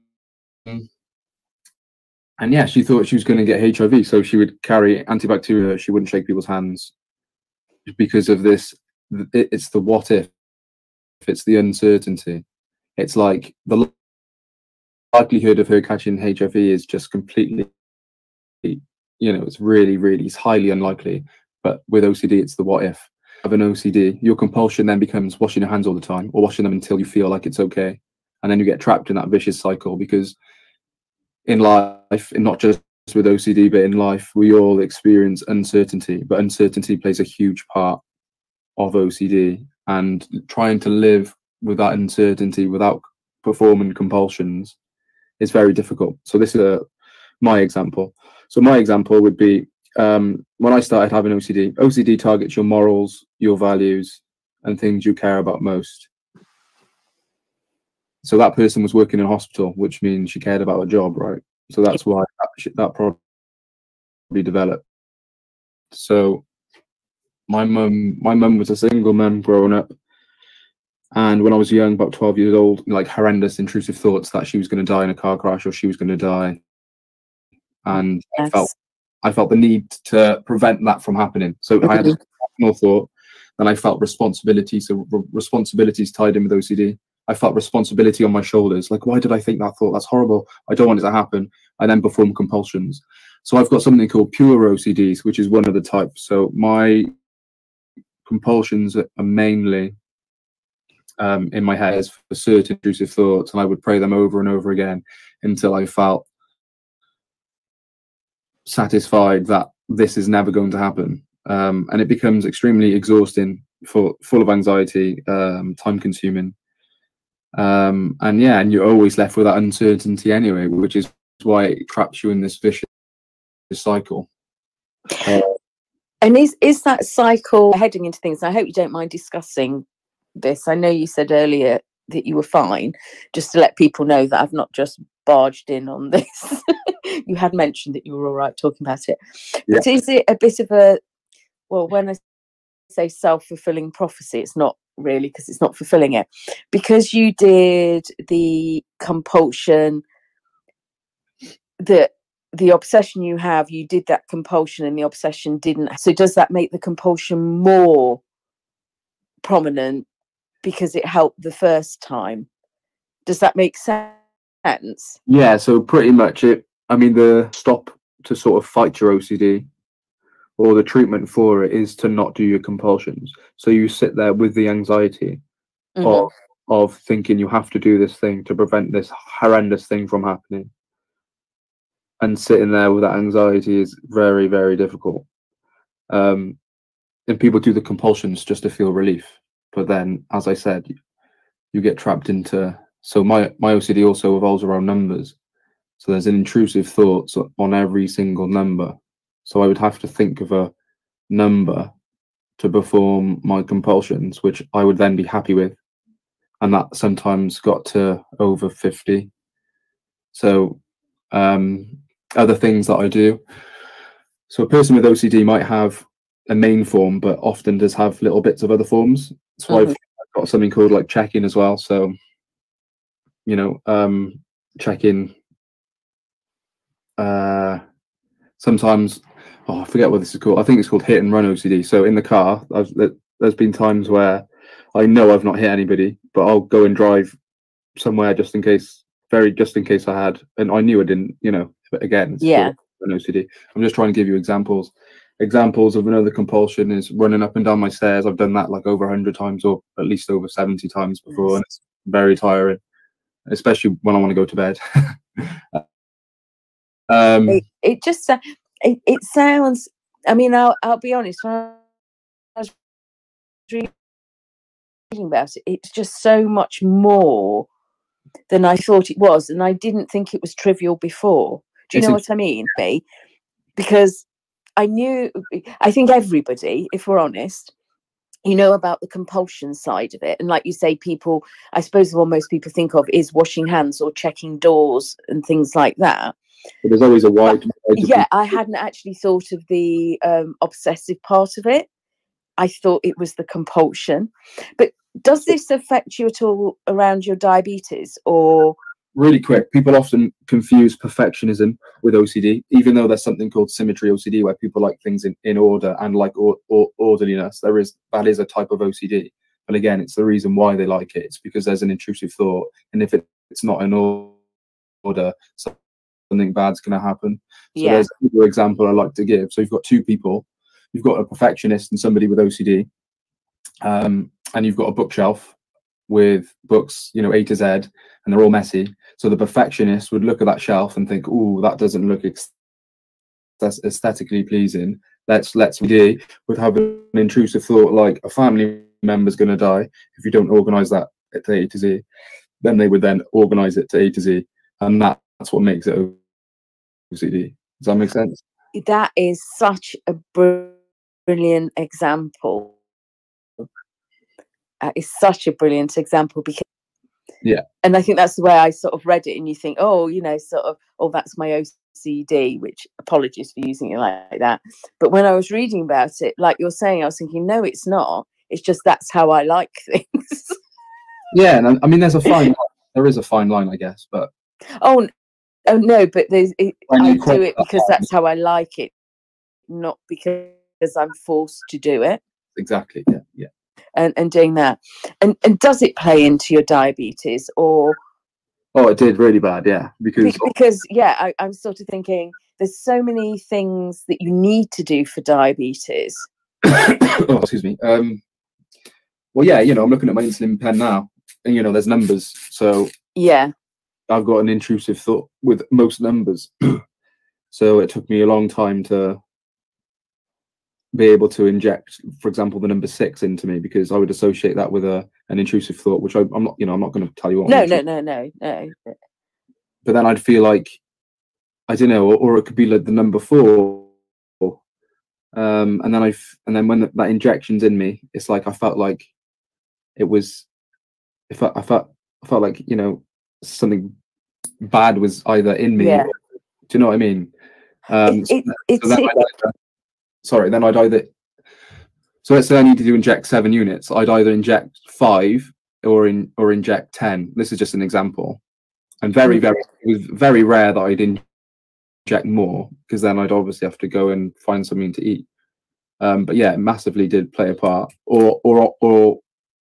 and yeah, she thought she was going to get H I V, so she would carry antibacterial. She wouldn't shake people's hands because of this. It, it's the what if. It's the uncertainty. It's like the likelihood of her catching H I V is just completely, you know, it's really, really, it's highly unlikely. But with O C D, it's the what if. Of an O C D, your compulsion then becomes washing your hands all the time, or washing them until you feel like it's okay, and then you get trapped in that vicious cycle. Because in life, and not just with O C D, but in life, we all experience uncertainty. But uncertainty plays a huge part of O C D, and trying to live with that uncertainty without performing compulsions is very difficult. So this is a, my example. So my example would be um, when I started having O C D. O C D targets your morals, your values, and things you care about most. So that person was working in a hospital, which means she cared about her job, right? So that's why that, that probably developed. So my mum, my mum was a single mum growing up, and when I was young, about twelve years old, like horrendous intrusive thoughts that she was going to die in a car crash or she was going to die, and Yes. I felt I felt the need to prevent that from happening. So I had a personal thought, then I felt responsibility. So re- responsibility is tied in with O C D. I felt responsibility on my shoulders. Like, why did I think that thought? That's horrible. I don't want it to happen. I then perform compulsions. So I've got something called pure O C Ds, which is one of the types. So my compulsions are mainly um, in my head as for certain intrusive thoughts, and I would pray them over and over again until I felt satisfied that this is never going to happen. Um, and it becomes extremely exhausting, full, full of anxiety, um, time consuming. Um, and yeah, and you're always left with that uncertainty anyway, which is why it traps you in this vicious cycle. Uh, And is is that cycle heading into things? I hope you don't mind discussing this. I know you said earlier that you were fine, just to let people know that I've not just barged in on this. You had mentioned that you were all right talking about it. But Yeah. is it a bit of a, well, when I say self-fulfilling prophecy, it's not really, because it's not fulfilling it. Because you did the compulsion, that the obsession you have, you did that compulsion and the obsession didn't. So does that make the compulsion more prominent because it helped the first time. Does that make sense? Yeah, so pretty much it, I mean, the stop to sort of fight your O C D, or the treatment for it, is to not do your compulsions. So you sit there with the anxiety Mhm. of, of thinking you have to do this thing to prevent this horrendous thing from happening. And sitting there with that anxiety is very, very difficult. Um, and people do the compulsions just to feel relief. But then, as I said, you get trapped into, so my, my O C D also revolves around numbers. So there's an intrusive thoughts on every single number. So I would have to think of a number to perform my compulsions, which I would then be happy with. And that sometimes got to over fifty. So um, other things that I do. So a person with O C D might have a main form, but often does have little bits of other forms. So Mhm. I've got something called like check-in as well. So, you know, um, check-in. Uh, sometimes, oh, I forget what this is called. I think it's called hit and run O C D. So in the car, I've, there's been times where I know I've not hit anybody, but I'll go and drive somewhere just in case, very just in case I had, and I knew I didn't, you know, but again, it's Yeah. an O C D. I'm just trying to give you examples. Examples of another compulsion is running up and down my stairs. I've done that like over one hundred times, or at least over seventy times before, Yes. and it's very tiring, especially when I want to go to bed. um, It, it just sa- it, it sounds. I mean, I'll I'll be honest. When I was reading about it, it's just so much more than I thought it was, and I didn't think it was trivial before. Do you It's know in- what I mean? B? Because I knew. I think everybody, if we're honest, you know about the compulsion side of it, and like you say, people. I suppose what most people think of is washing hands or checking doors and things like that. but there's always a wide. wide Yeah, I hadn't actually thought of the um, obsessive part of it. I thought it was the compulsion. But does this affect you at all around your diabetes, or? Really quick, people often confuse perfectionism with O C D, even though there's something called symmetry O C D, where people like things in, in order and like or, or, orderliness. There is that is a type of O C D, but again, it's the reason why they like it. It's because there's an intrusive thought, and if it, it's not in order, something bad's going to happen. So Yeah. there's another example I like to give. So you've got two people, you've got a perfectionist and somebody with O C D, um, and you've got a bookshelf with books, you know, A to Z, and they're all messy. So the perfectionist would look at that shelf and think, "Oh, that doesn't look ex- that's aesthetically pleasing. Let's let's do." Would have an intrusive thought like a family member's going to die if you don't organise that to A to Z. Then they would then organise it to A to Z, and that, that's what makes it O C D. Does that make sense? That is such a brilliant example. That is such a brilliant example because. Yeah. And I think that's the way I sort of read it, and you think, oh, you know, sort of, oh, that's my O C D, which apologies for using it like that. But when I was reading about it, like you're saying, I was thinking, no, it's not. It's just that's how I like things. Yeah, and I, I mean, there's a fine line. There is a fine line, I guess, but. Oh, oh no, but there's, it, When I you do cross it that because line- that's how I like it, not because I'm forced to do it. Exactly. Yeah. Yeah. And, and doing that, and and does it play into your diabetes, or? Oh, it did really bad, yeah. Because Be- because yeah, I, I'm sort of thinking there's so many things that you need to do for diabetes. oh, excuse me. Um, well, yeah, you know, I'm looking at my insulin pen now, and you know, there's numbers. So Yeah, I've got an intrusive thought with most numbers. So it took me a long time to be able to inject, for example, the number six into me, because I would associate that with a an intrusive thought, which I, I'm not, you know, I'm not going to tell you what. no, no, no, no, no. But then I'd feel like, I don't know, or, or it could be like the number four. Um, and then I, and then when that injection's in me, it's like I felt like it was, if I, I felt, I felt like, you know, something bad was either in me. Yeah. Or, do you know what I mean? Um, It, so, it, so it's then I'd either, sorry, then I'd either. So let's say I needed to inject seven units. I'd either inject five or in or inject ten. This is just an example. And very, Mhm. very, it was very rare that I'd inject more, because then I'd obviously have to go and find something to eat. Um, but yeah, it massively did play a part. Or or or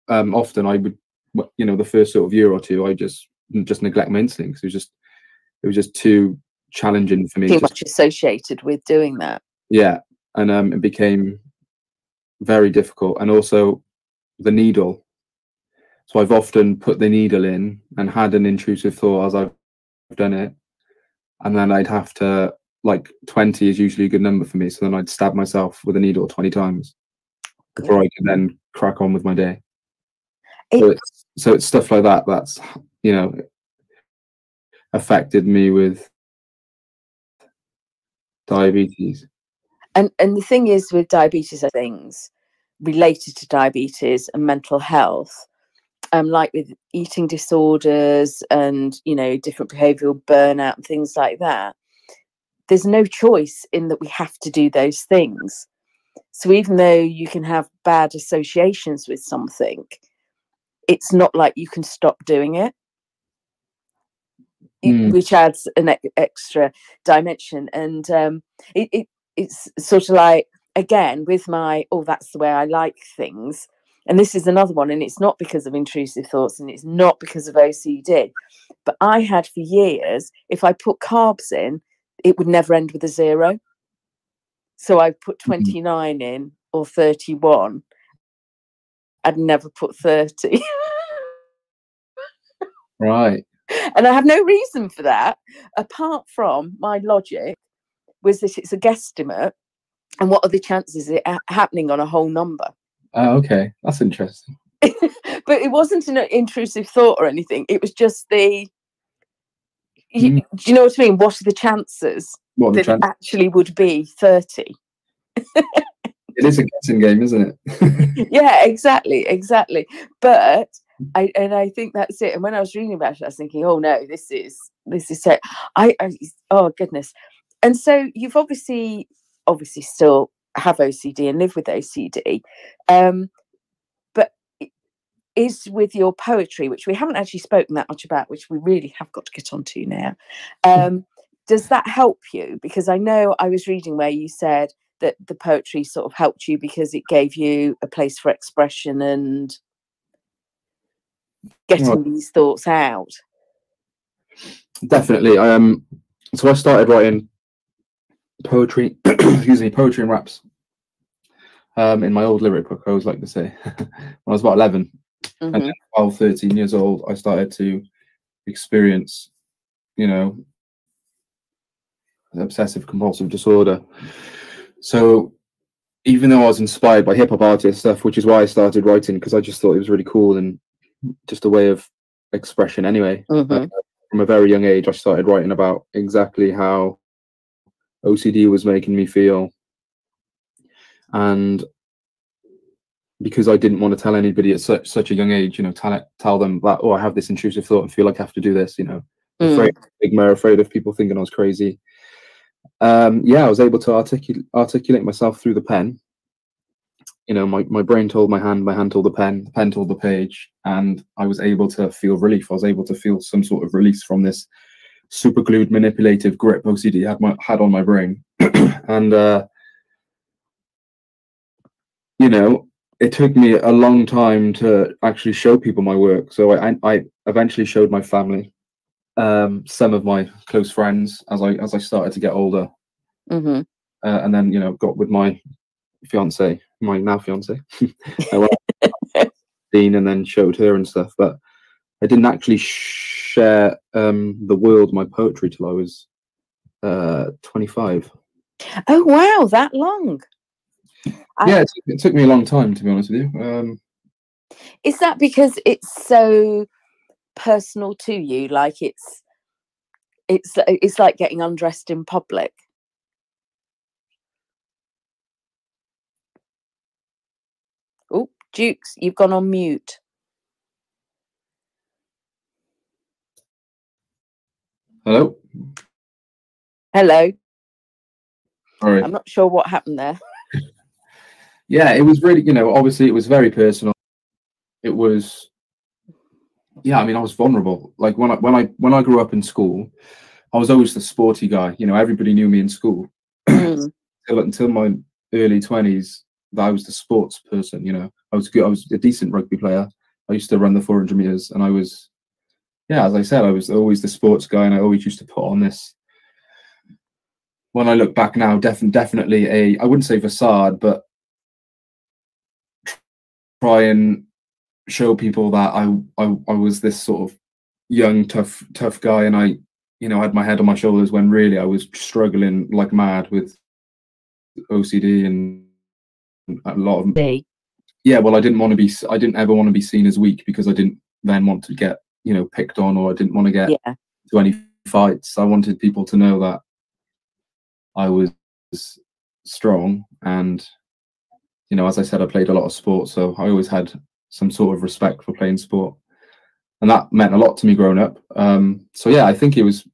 um, often I would, you know, the first sort of year or two, I just just neglect my instincts. It was just it was just too challenging for me. Too just, much associated with doing that. Yeah, and um, it became very difficult. And also the needle. So I've often put the needle in and had an intrusive thought as I've done it, and then I'd have to, like, twenty is usually a good number for me. So then I'd stab myself with a needle twenty times before I could then crack on with my day. It, so, it's, so it's stuff like that that's, you know, affected me with diabetes. And and the thing is with diabetes, are things related to diabetes and mental health, um, like with eating disorders and, you know, different behavioural burnout and things like that. There's no choice in that we have to do those things. So even though you can have bad associations with something, it's not like you can stop doing it, mm. which adds an e- extra dimension. And um, it, it it's sort of like, again, with my, oh, that's the way I like things. And this is another one, and it's not because of intrusive thoughts, and it's not because of O C D. But I had for years, if I put carbs in, it would never end with a zero. So I put twenty-nine mm-hmm. in, or thirty-one. I'd never put thirty. Right. And I have no reason for that, apart from my logic was that it's a guesstimate, and what are the chances of it ha- happening on a whole number? Oh, okay. That's interesting. But it wasn't an intrusive thought or anything. It was just the, you, mm. do you know what I mean? What are the chances what that chance? It actually would be thirty? It is a guessing game, isn't it? Yeah, exactly, exactly. But I and I think that's it. And when I was reading about it, I was thinking, oh no, this is this is so. I, I oh goodness. And so you've obviously obviously still have O C D and live with O C D, um, but is with your poetry, which we haven't actually spoken that much about, which we really have got to get onto now. Um, does that help you? Because I know I was reading where you said that the poetry sort of helped you because it gave you a place for expression and getting oh. these thoughts out. Definitely. Um, so I started writing poetry, excuse me, poetry and raps um, in my old lyric book, I always like to say, when I was about eleven. Mm-hmm. And then twelve, thirteen years old, I started to experience, you know, obsessive compulsive disorder. So even though I was inspired by hip hop artist stuff, which is why I started writing, because I just thought it was really cool and just a way of expression anyway. Mm-hmm. Uh, from a very young age, I started writing about exactly how O C D was making me feel. And because I didn't want to tell anybody at such such a young age, you know, tell, tell them that, oh, I have this intrusive thought and feel like I have to do this, you know, mm. afraid of stigma, afraid of people thinking I was crazy. Um, yeah, I was able to articulate articulate myself through the pen. You know, my, my brain told my hand, my hand told the pen, the pen told the page, and I was able to feel relief. I was able to feel some sort of release from this super glued, manipulative grip O C D had my had on my brain. And uh, you know, it took me a long time to actually show people my work. So I I eventually showed my family, um, some of my close friends as I as I started to get older, mm-hmm. uh, and then, you know, got with my fiance, my now fiance, Dean, and then showed her and stuff. But I didn't actually share um, the world, my poetry, till I was uh, twenty-five. Oh wow, that long? Yeah, I... it, took, it took me a long time, to be honest with you. Um, Is that because it's so personal to you? Like it's it's it's like getting undressed in public. Oh, Dukes, you've gone on mute. Hello? Hello. Sorry. I'm not sure what happened there. Yeah, it was really, you know, obviously it was very personal. It was, yeah, I mean, I was vulnerable. Like when I when I when I grew up in school, I was always the sporty guy. You know, everybody knew me in school. Mm. until, until my early twenties, I was the sports person. You know, I was good. I was a decent rugby player. I used to run the four hundred meters, and I was, yeah, as I said, I was always the sports guy, and I always used to put on this. When I look back now, definitely, definitely a, I wouldn't say facade, but try and show people that I, I, I was this sort of young, tough, tough guy, and I, you know, had my head on my shoulders when really I was struggling like mad with O C D and a lot of. D. Yeah, well, I didn't want to be. I didn't ever want to be seen as weak because I didn't then want to get, you know, picked on, or I didn't want to get Yeah. to any fights. I wanted people to know that I was strong, and you know, as I said, I played a lot of sport, so I always had some sort of respect for playing sport, and that meant a lot to me growing up. Um, so yeah, I think it was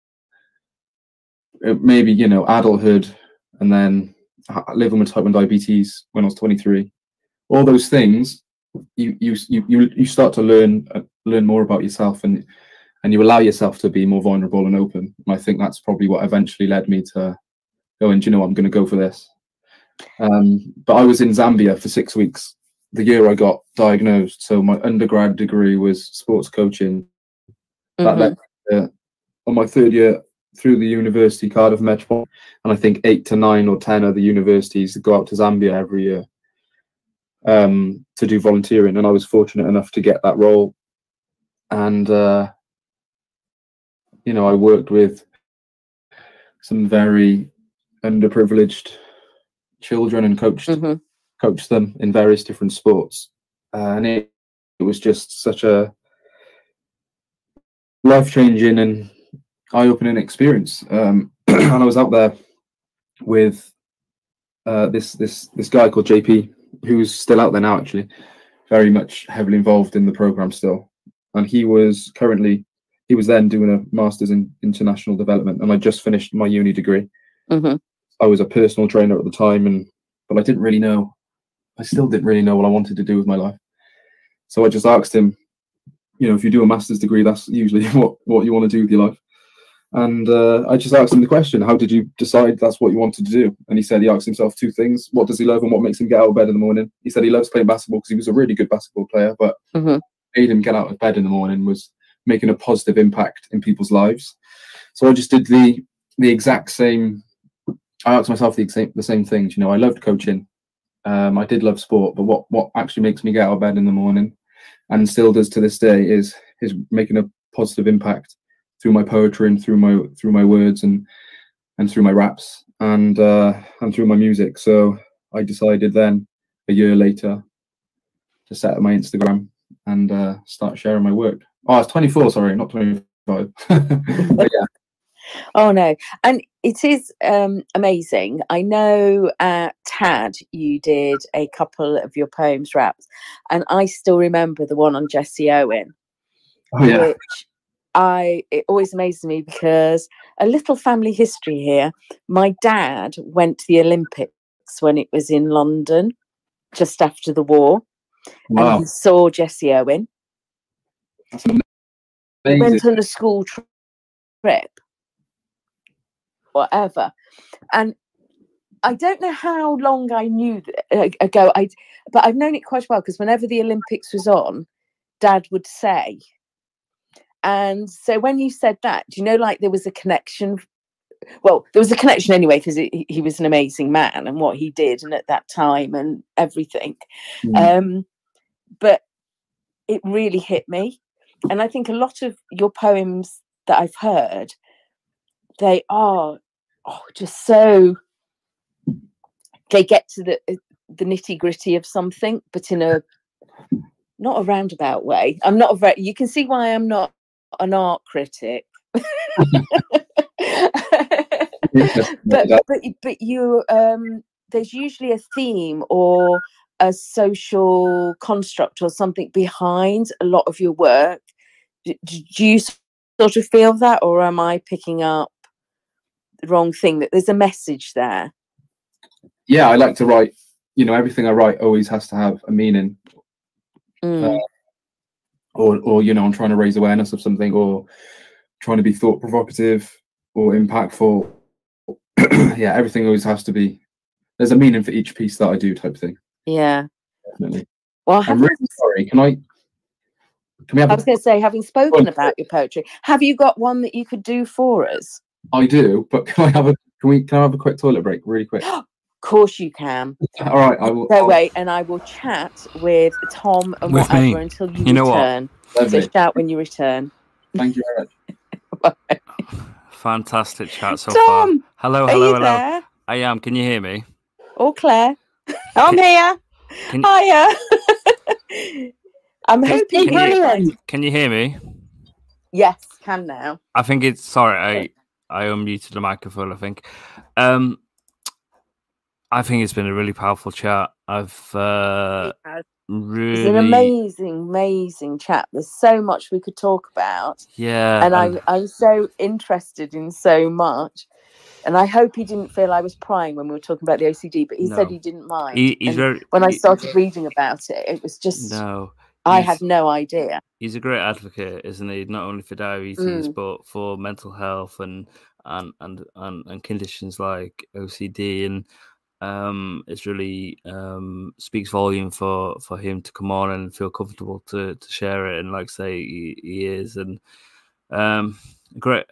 it maybe, you know, adulthood, and then living with type one diabetes when I was twenty-three. All those things, you you you you start to learn uh, learn more about yourself, and and you allow yourself to be more vulnerable and open. And I think that's probably what eventually led me to going, do you know what, I'm going to go for this. Um, but I was in Zambia for six weeks the year I got diagnosed. So my undergrad degree was sports coaching. That Mhm. led to, on my third year through the University Cardiff Metropolitan, and I think eight to nine or ten other universities go out to Zambia every year um, to do volunteering. And I was fortunate enough to get that role. And, uh, you know, I worked with some very underprivileged children and coached Mhm. coached them in various different sports, uh, and it, it was just such a life-changing and eye-opening experience. Um, and I was out there with uh, this this this guy called J P, who's still out there now, actually, very much heavily involved in the program still. And he was currently he was then doing a master's in international development, and I just finished my uni degree. Mhm. I was a personal trainer at the time, and but I didn't really know. I still didn't really know what I wanted to do with my life. So I just asked him, you know, if you do a master's degree, that's usually what, what you want to do with your life. And uh, I just asked him the question, how did you decide that's what you wanted to do? And he said he asked himself two things. What does he love and what makes him get out of bed in the morning? He said he loves playing basketball because he was a really good basketball player, but Mhm. what made him get out of bed in the morning was making a positive impact in people's lives. So I just did the the exact same. I asked myself the same the same things. You know, I loved coaching. Um, I did love sport, but what what actually makes me get out of bed in the morning, and still does to this day, is is making a positive impact through my poetry and through my through my words and and through my raps and uh, and through my music. So I decided then, a year later, to set up my Instagram and uh, start sharing my work. Oh, I was twenty-four, sorry, not twenty-five. But yeah. Oh no, and it is um, amazing. I know at T A D you did a couple of your poems raps, and I still remember the one on Jesse Owen, Oh yeah. which I it always amazes me because a little family history here. My dad went to the Olympics when it was in London, just after the war, Wow. and he saw Jesse Owen. That's He amazing. went on a school tri- trip, whatever, and I don't know how long I knew th- uh, ago. I, but I've known it quite well because whenever the Olympics was on, Dad would say. And so when you said that, do you know, like there was a connection? Well, there was a connection anyway because he, he was an amazing man and what he did, and at that time and everything. Mm. Um, but it really hit me, and I think a lot of your poems that I've heard, they are oh, just so. They get to the the nitty gritty of something, but in a not a roundabout way. I'm not a very. You can see why I'm not an art critic. but but but you um, there's usually a theme or a social construct or something behind a lot of your work. Do, do you sort of feel that, or am I picking up the wrong thing? That there's a message there. Yeah, I like to write. You know, everything I write always has to have a meaning, Mm. uh, or or you know, I'm trying to raise awareness of something, or trying to be thought provocative or impactful. Yeah, everything always has to be. There's a meaning for each piece that I do, type thing. Yeah. Definitely. Well, I I'm really sorry. Can I Can we have I a, was going to say, having spoken about your poetry, have you got one that you could do for us? I do, but can I have a can we can I have a quick toilet break, really quick? Of course you can. All right, I will. So I'll- wait, and I will chat with Tom and With whatever me. until you, You know what? return. Lovely. So shout when you return. Thank you very much. Fantastic chat so Tom, far. Hello, Are hello, you hello. there? I am. Can you hear me? Or Claire? I'm here. Can, Hiya. I'm Can- hoping can you- brilliant. can you hear me? Yes, can now. I think it's sorry. I I unmuted the microphone. I think. Um, I think it's been a really powerful chat. I've uh, really, It's an amazing, amazing chat. There's so much we could talk about. yeah, and I'm I'm so interested in so much, and I hope he didn't feel I was prying when we were talking about the O C D, but he No. said he didn't mind. he, he's And very. when I he- started reading about it, it was just no, I he's- had no idea. he's a great advocate, isn't he? Not only for diabetes, Mm. but for mental health and and and and, and conditions like O C D, and um, it's really um speaks volume for for him to come on and feel comfortable to to share it. And like I say, he, he is, and um, great.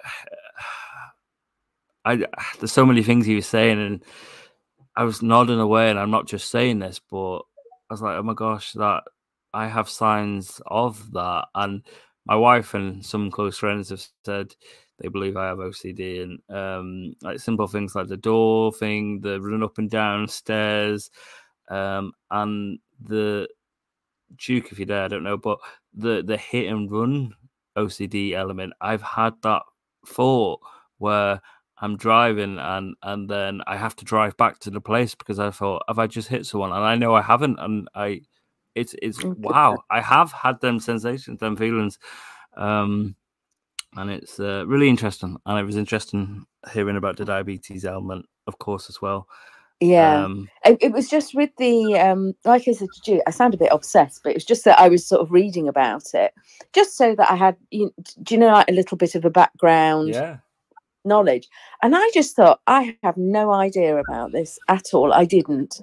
I there's so many things he was saying, and I was nodding away, and I'm not just saying this, but I was like, oh my gosh, that I have signs of that. And my wife and some close friends have said they believe I have O C D, and um, like simple things like the door thing, the run up and down stairs, um, and the Duke, if you're there, I don't know, but the the hit and run O C D element, I've had that thought where I'm driving and and then I have to drive back to the place because I thought, have I just hit someone? And I know I haven't, and I it's it's Okay. wow, I have had them sensations, them feelings, um and it's uh, really interesting. And it was interesting hearing about the diabetes element, of course, as well. Yeah. um It, it was just with the um like I said to you, I sound a bit obsessed, but it was just that I was sort of reading about it just so that I had, you do you know, like a little bit of a background yeah knowledge. And I just thought, I have no idea about this at all. I didn't.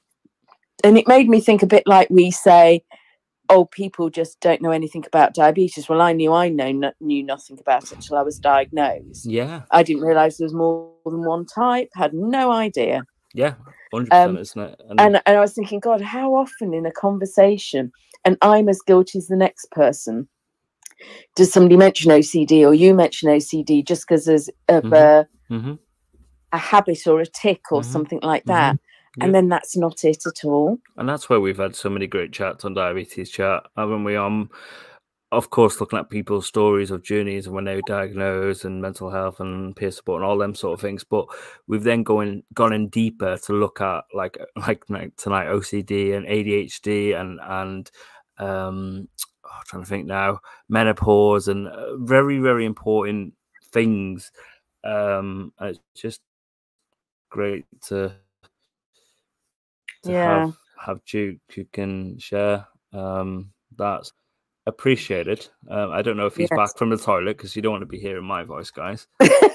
And it made me think a bit like we say, oh, people just don't know anything about diabetes. Well, I knew I know no, knew nothing about it until I was diagnosed. yeah I didn't realise there was more than one type, had no idea. yeah one hundred percent, Um, isn't it? And, and I was thinking, God, how often in a conversation, and I'm as guilty as the next person, does somebody mention O C D or you mention O C D just because there's of Mhm. a, Mhm. a habit or a tick or Mhm. something like that? Yeah. And then that's not it at all. And that's where we've had so many great chats on Diabetes Chat, haven't we? Um, of course, looking at people's stories of journeys and when they were diagnosed and mental health and peer support and all them sort of things. But we've then going gone in deeper to look at like like, like tonight O C D and A D H D and and um, oh, I'm trying to think now, menopause and uh, very very important things. Um, and it's just great to. to Yeah. have have Duke who can share. Um, that's appreciated. Um, I don't know if he's Yes. back from the toilet because you don't want to be hearing my voice, guys.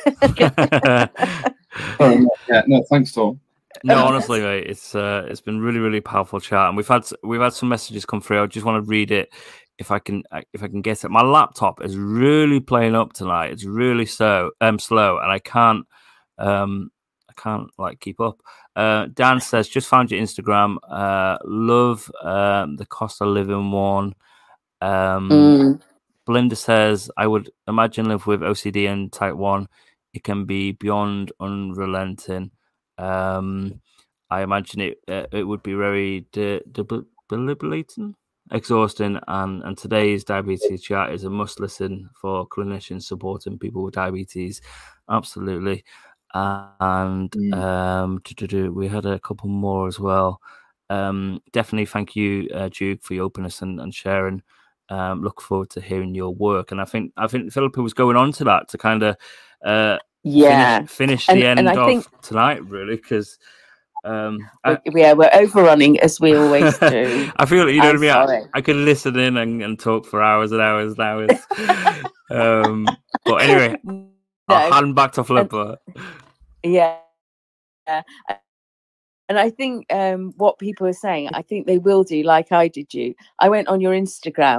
Sorry, no, yeah, no, thanks, Tom. No, honestly, mate, it's uh, it's been really, really powerful chat, and we've had we've had some messages come through. I just want to read it if I can if I can get it. My laptop is really playing up tonight. It's really so um slow, and I can't um I can't like keep up. Uh, Dan says, just found your Instagram. Uh, love um the cost of living one. Um, Mm. Belinda says, I would imagine live with O C D and type one. It can be beyond unrelenting. Um, I imagine it uh, it would be very de- debilitating, exhausting, and, and today's diabetes chat is a must listen for clinicians supporting people with diabetes. Absolutely. Uh, and Mm. um, do, do, do, we had a couple more as well. Um, definitely thank you, uh, Duke, for your openness and, and sharing. Um, look forward to hearing your work. And I think I think Philippa was going on to that to kind of uh, Yeah. finish, finish And- the and end I of think- tonight, really, because um, I, We- yeah, we're overrunning as we always do. I feel you know I'm what I mean. I, sorry. I could listen in and, and talk for hours and hours and hours. um, but anyway, I'll No, hand back to Philippa. yeah. Yeah. And I think um, what people are saying, I think they will do like I did you. I went on your Instagram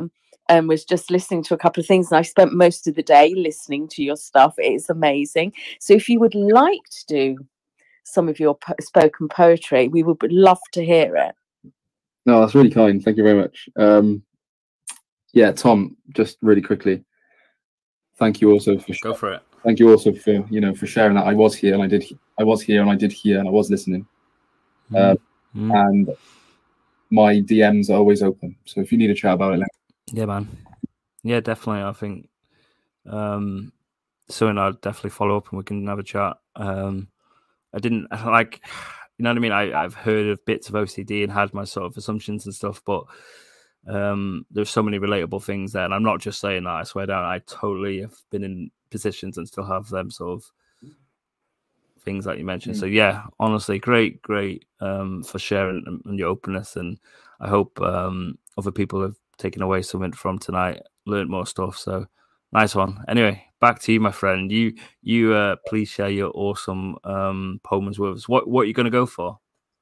and was just listening to a couple of things. And I spent most of the day listening to your stuff. It is amazing. So if you would like to do some of your po- spoken poetry, we would love to hear it. No, that's really kind. Thank you very much. Um, yeah, Tom, just really quickly, thank you also for Go for it. Thank you also for you know for sharing that. I was here and I did I was here and I did hear and I was listening. Mm. Uh, Mm. and my D Ms are always open. So if you need a chat about it, like, Yeah, man. Yeah, definitely. I think um, something I'll definitely follow up and we can have a chat. Um, I didn't like, you know what I mean? I, I've heard of bits of O C D and had my sort of assumptions and stuff, but um, there's so many relatable things there. And I'm not just saying that, I swear down. I totally have been in positions and still have them sort of things that you mentioned. Mm. So yeah, honestly, great, great um, for sharing and, and your openness. And I hope um, other people have taken away something from tonight, learned more stuff. So nice one. Anyway, back to you, my friend. You, you, uh, please share your awesome um, poems with us. What, what are you going to go for?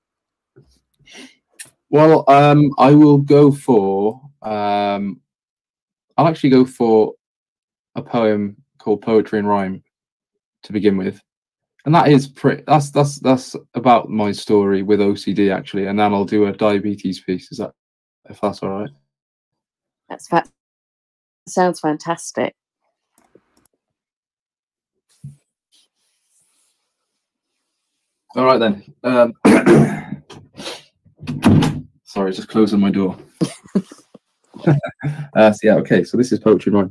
well, um, I will go for. Um, I'll actually go for a poem called Poetry and Rhyme to begin with, and that is pretty. That's that's that's about my story with O C D actually, and then I'll do a diabetes piece. Is that if that's all right? That's fa- sounds fantastic. All right then. Um, sorry, just closing my door. uh, so yeah, okay. So this is Poetry and Rhyme.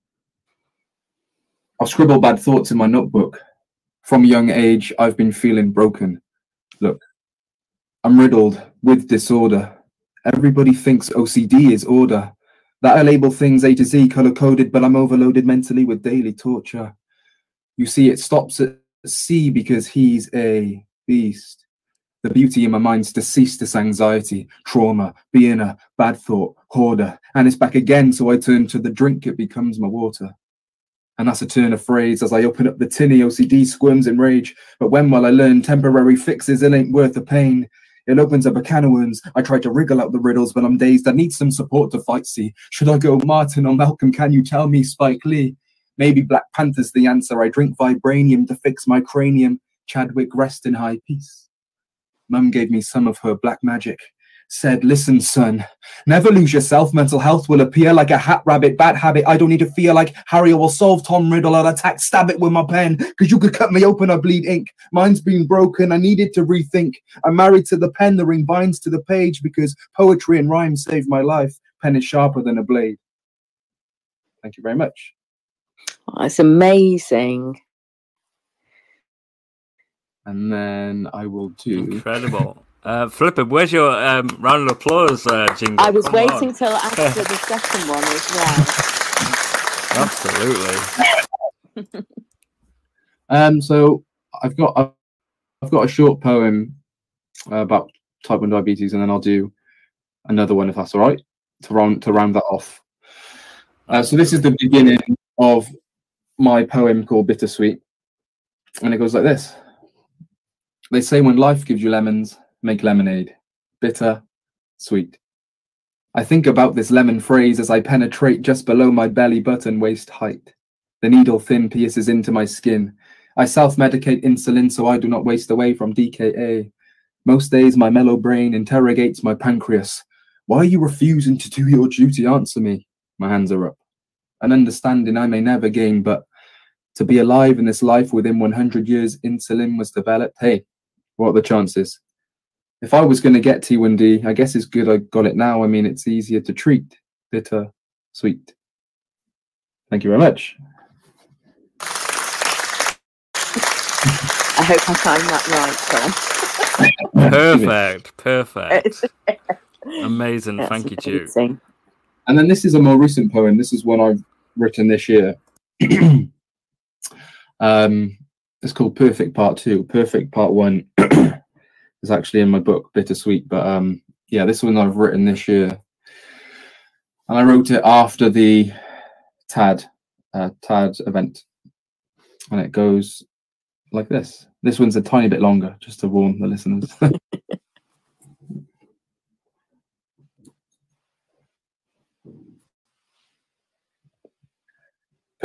I'll scribble bad thoughts in my notebook. From a young age, I've been feeling broken. Look, I'm riddled with disorder. Everybody thinks O C D is order. That I label things A to Z color-coded, but I'm overloaded mentally with daily torture. You see, it stops at C because he's a beast. The beauty in my mind's deceased this anxiety, trauma, being a bad thought, hoarder. And it's back again, so I turn to the drink, it becomes my water. And that's a turn of phrase as I open up the tinny. O C D squirms in rage. But when will I learn temporary fixes? It ain't worth the pain. It opens up a can of worms. I try to wriggle out the riddles, but I'm dazed. I need some support to fight, see. Should I go Martin or Malcolm? Can you tell me, Spike Lee? Maybe Black Panther's the answer. I drink vibranium to fix my cranium. Chadwick, rest in high peace. Mum gave me some of her black magic. Said, listen, son, never lose yourself. Mental health will appear like a hat rabbit, bad habit. I don't need to feel like Harry will solve Tom Riddle. I'll attack, stab it with my pen, because you could cut me open, I bleed ink. Mine's been broken, I needed to rethink. I'm married to the pen, the ring binds to the page, because poetry and rhyme saved my life. Pen is sharper than a blade. Thank you very much. Oh, it's amazing. And then I will do... Incredible. Uh, Flipper, where's your um, round of applause uh, jingle? I was Come waiting on. till after the second one as well. Absolutely. Um, so I've got a, I've got a short poem uh, about type one diabetes, and then I'll do another one if that's all right to round to round that off. Uh, so this is the beginning of my poem called Bittersweet, and it goes like this. They say when life gives you lemons, make lemonade. Bitter, sweet. I think about this lemon phrase as I penetrate just below my belly button waist height. The needle thin pierces into my skin. I self-medicate insulin so I do not waste away from D K A. Most days my mellow brain interrogates my pancreas. Why are you refusing to do your duty? Answer me. My hands are up. An understanding I may never gain, but to be alive in this life within one hundred years insulin was developed, hey, what are the chances? If I was going to get T one D, I guess it's good I got it now. I mean, it's easier to treat. Bitter, sweet. Thank you very much. I hope I timed that right, Tom. Perfect, perfect. Amazing. That's Thank you, Duke. amazing. And then this is a more recent poem. This is one I've written this year. um, it's called Perfect Part Two. Perfect Part One is actually in my book, Bittersweet. But um, yeah, this one I've written this year. And I wrote it after the T A D, uh, T A D event. And it goes like this. This one's a tiny bit longer, just to warn the listeners.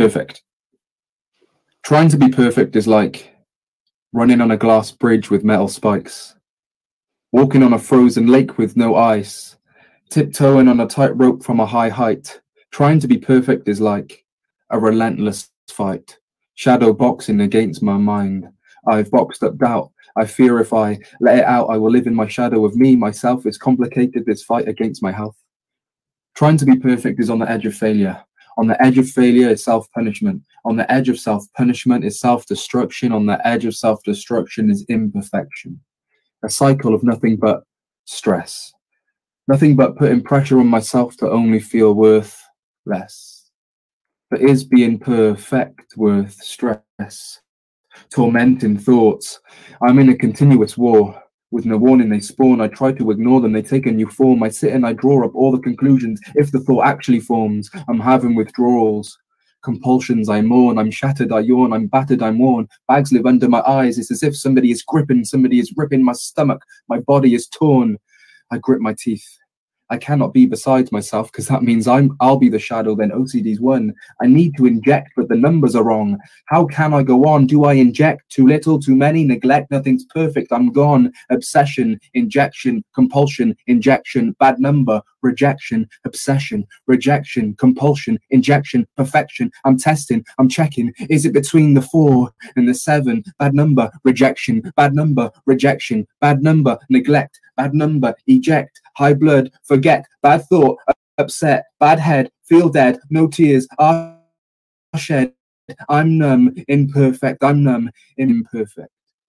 perfect. Trying to be perfect is like running on a glass bridge with metal spikes, walking on a frozen lake with no ice, tiptoeing on a tightrope from a high height. Trying to be perfect is like a relentless fight, shadow boxing against my mind. I've boxed up doubt. I fear if I let it out, I will live in my shadow of me, myself. It's complicated, this fight against my health. Trying to be perfect is on the edge of failure. On the edge of failure is self-punishment. On the edge of self-punishment is self-destruction. On the edge of self-destruction is imperfection. A cycle of nothing but stress. Nothing but putting pressure on myself to only feel worth less. But is being perfect worth stress? Tormenting thoughts. I'm in a continuous war. With no warning they spawn. I try to ignore them, they take a new form. I sit and I draw up all the conclusions. If the thought actually forms, I'm having withdrawals. Compulsions I mourn, I'm shattered, I yawn, I'm battered, I'm worn. Bags live under my eyes, it's as if somebody is gripping, somebody is ripping my stomach. My body is torn. I grip my teeth. I cannot be besides myself, because that means I'm, I'll be the shadow, then O C D's won. I need to inject, but the numbers are wrong. How can I go on? Do I inject? Too little, too many, neglect, nothing's perfect, I'm gone. Obsession, injection, compulsion, injection, bad number, rejection, obsession, rejection, compulsion, injection, perfection. I'm testing, I'm checking. Is it between the four and the seven? Bad number, rejection, bad number, rejection, bad number, neglect, bad number, eject, high blood, forget, bad thought, upset, bad head, feel dead, no tears, are shed, I'm numb, imperfect, I'm numb, imperfect.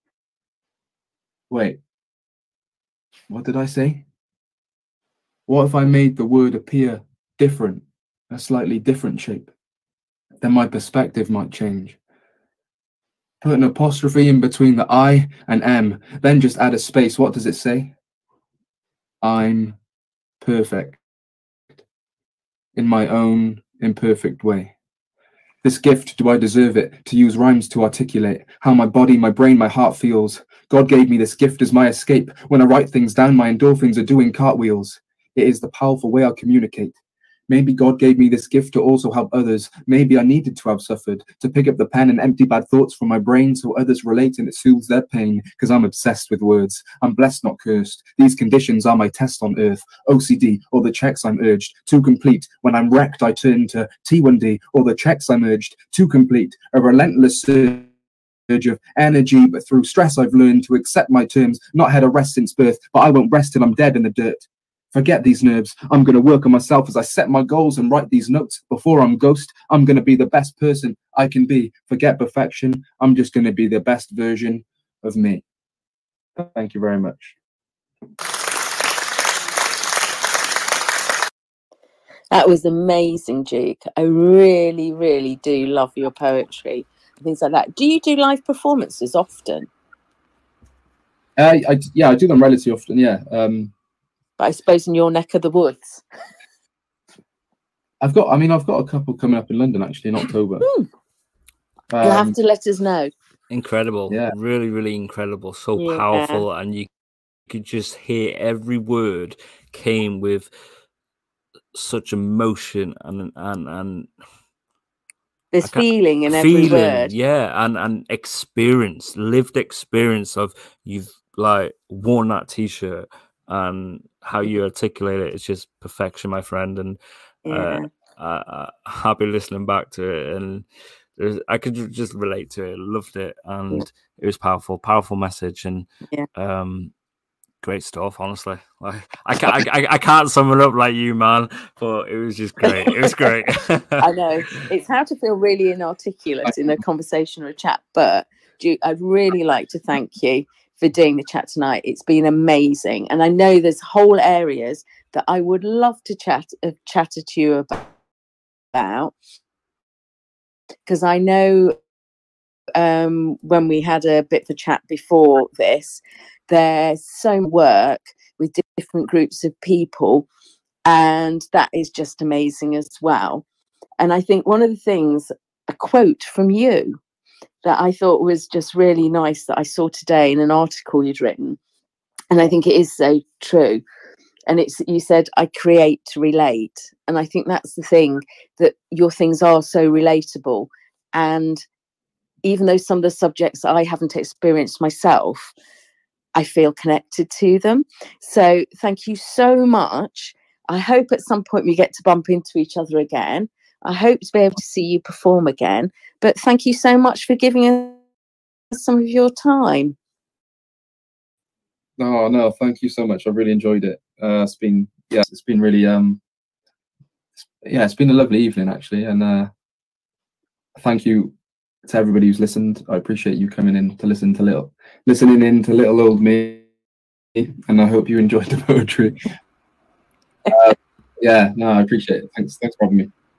Wait, what did I say? What if I made the word appear different, a slightly different shape? Then my perspective might change. Put an apostrophe in between the I and M, then just add a space. What does it say? I'm perfect in my own imperfect way. This gift, do I deserve it? To use rhymes to articulate how my body, my brain, my heart feels. God gave me this gift as my escape. When I write things down, my endorphins are doing cartwheels. It is the powerful way I communicate. Maybe God gave me this gift to also help others. Maybe I needed to have suffered, to pick up the pen and empty bad thoughts from my brain so others relate and it soothes their pain, because I'm obsessed with words. I'm blessed, not cursed. These conditions are my test on earth. O C D, or the checks I'm urged. To complete. When I'm wrecked, I turn to T one D, or the checks I'm urged. To complete. A relentless surge of energy, but through stress I've learned to accept my terms. Not had a rest since birth, but I won't rest till I'm dead in the dirt. Forget these nerves. I'm going to work on myself as I set my goals and write these notes. Before I'm ghost, I'm going to be the best person I can be. Forget perfection. I'm just going to be the best version of me. Thank you very much. That was amazing, Duke. I really, really do love your poetry and things like that. Do you do live performances often? Uh, I, yeah, I do them relatively often, yeah. Um, But I suppose in your neck of the woods. I've got, I mean, I've got a couple coming up in London actually in October. Mm. Um, You'll have to let us know. Incredible. Yeah. Really, really incredible. So Yeah. powerful. And you could just hear every word came with such emotion and, and, and There's feeling in every feeling, word. yeah, and, and experience, lived experience of you've like worn that t-shirt. And how you articulate it is just perfection, my friend. And Yeah. uh, I, I'll be listening back to it, and there's, I could just relate to it. Loved it, and Yeah. it was powerful, powerful message, and Yeah. um, great stuff. Honestly, like I can't, I, I can't sum it up like you, man. But it was just great. It was great. I know it's how to feel really inarticulate in a conversation or a chat, but Duke, I'd really like to thank you for doing the chat tonight. It's been amazing, and I know there's whole areas that I would love to chat uh, chatter to you about, because I know um, when we had a bit of a chat before this, there's so much work with different groups of people, and that is just amazing as well. And I think one of the things, a quote from you that I thought was just really nice that I saw today in an article you'd written, and I think it is so true, And it's, you said, I create to relate. And I think that's the thing, that your things are so relatable. And even though some of the subjects I haven't experienced myself, I feel connected to them. So thank you so much. I hope at some point we get to bump into each other again. I hope to be able to see you perform again. But thank you so much for giving us some of your time. No, no, thank you so much. I really enjoyed it. Uh, it's been, yeah, it's been really, um, yeah, it's been a lovely evening actually. And uh, thank you to everybody who's listened. I appreciate you coming in to listen to little, listening in to little old me. And I hope you enjoyed the poetry. uh, yeah, no, I appreciate it. Thanks, thanks for having me.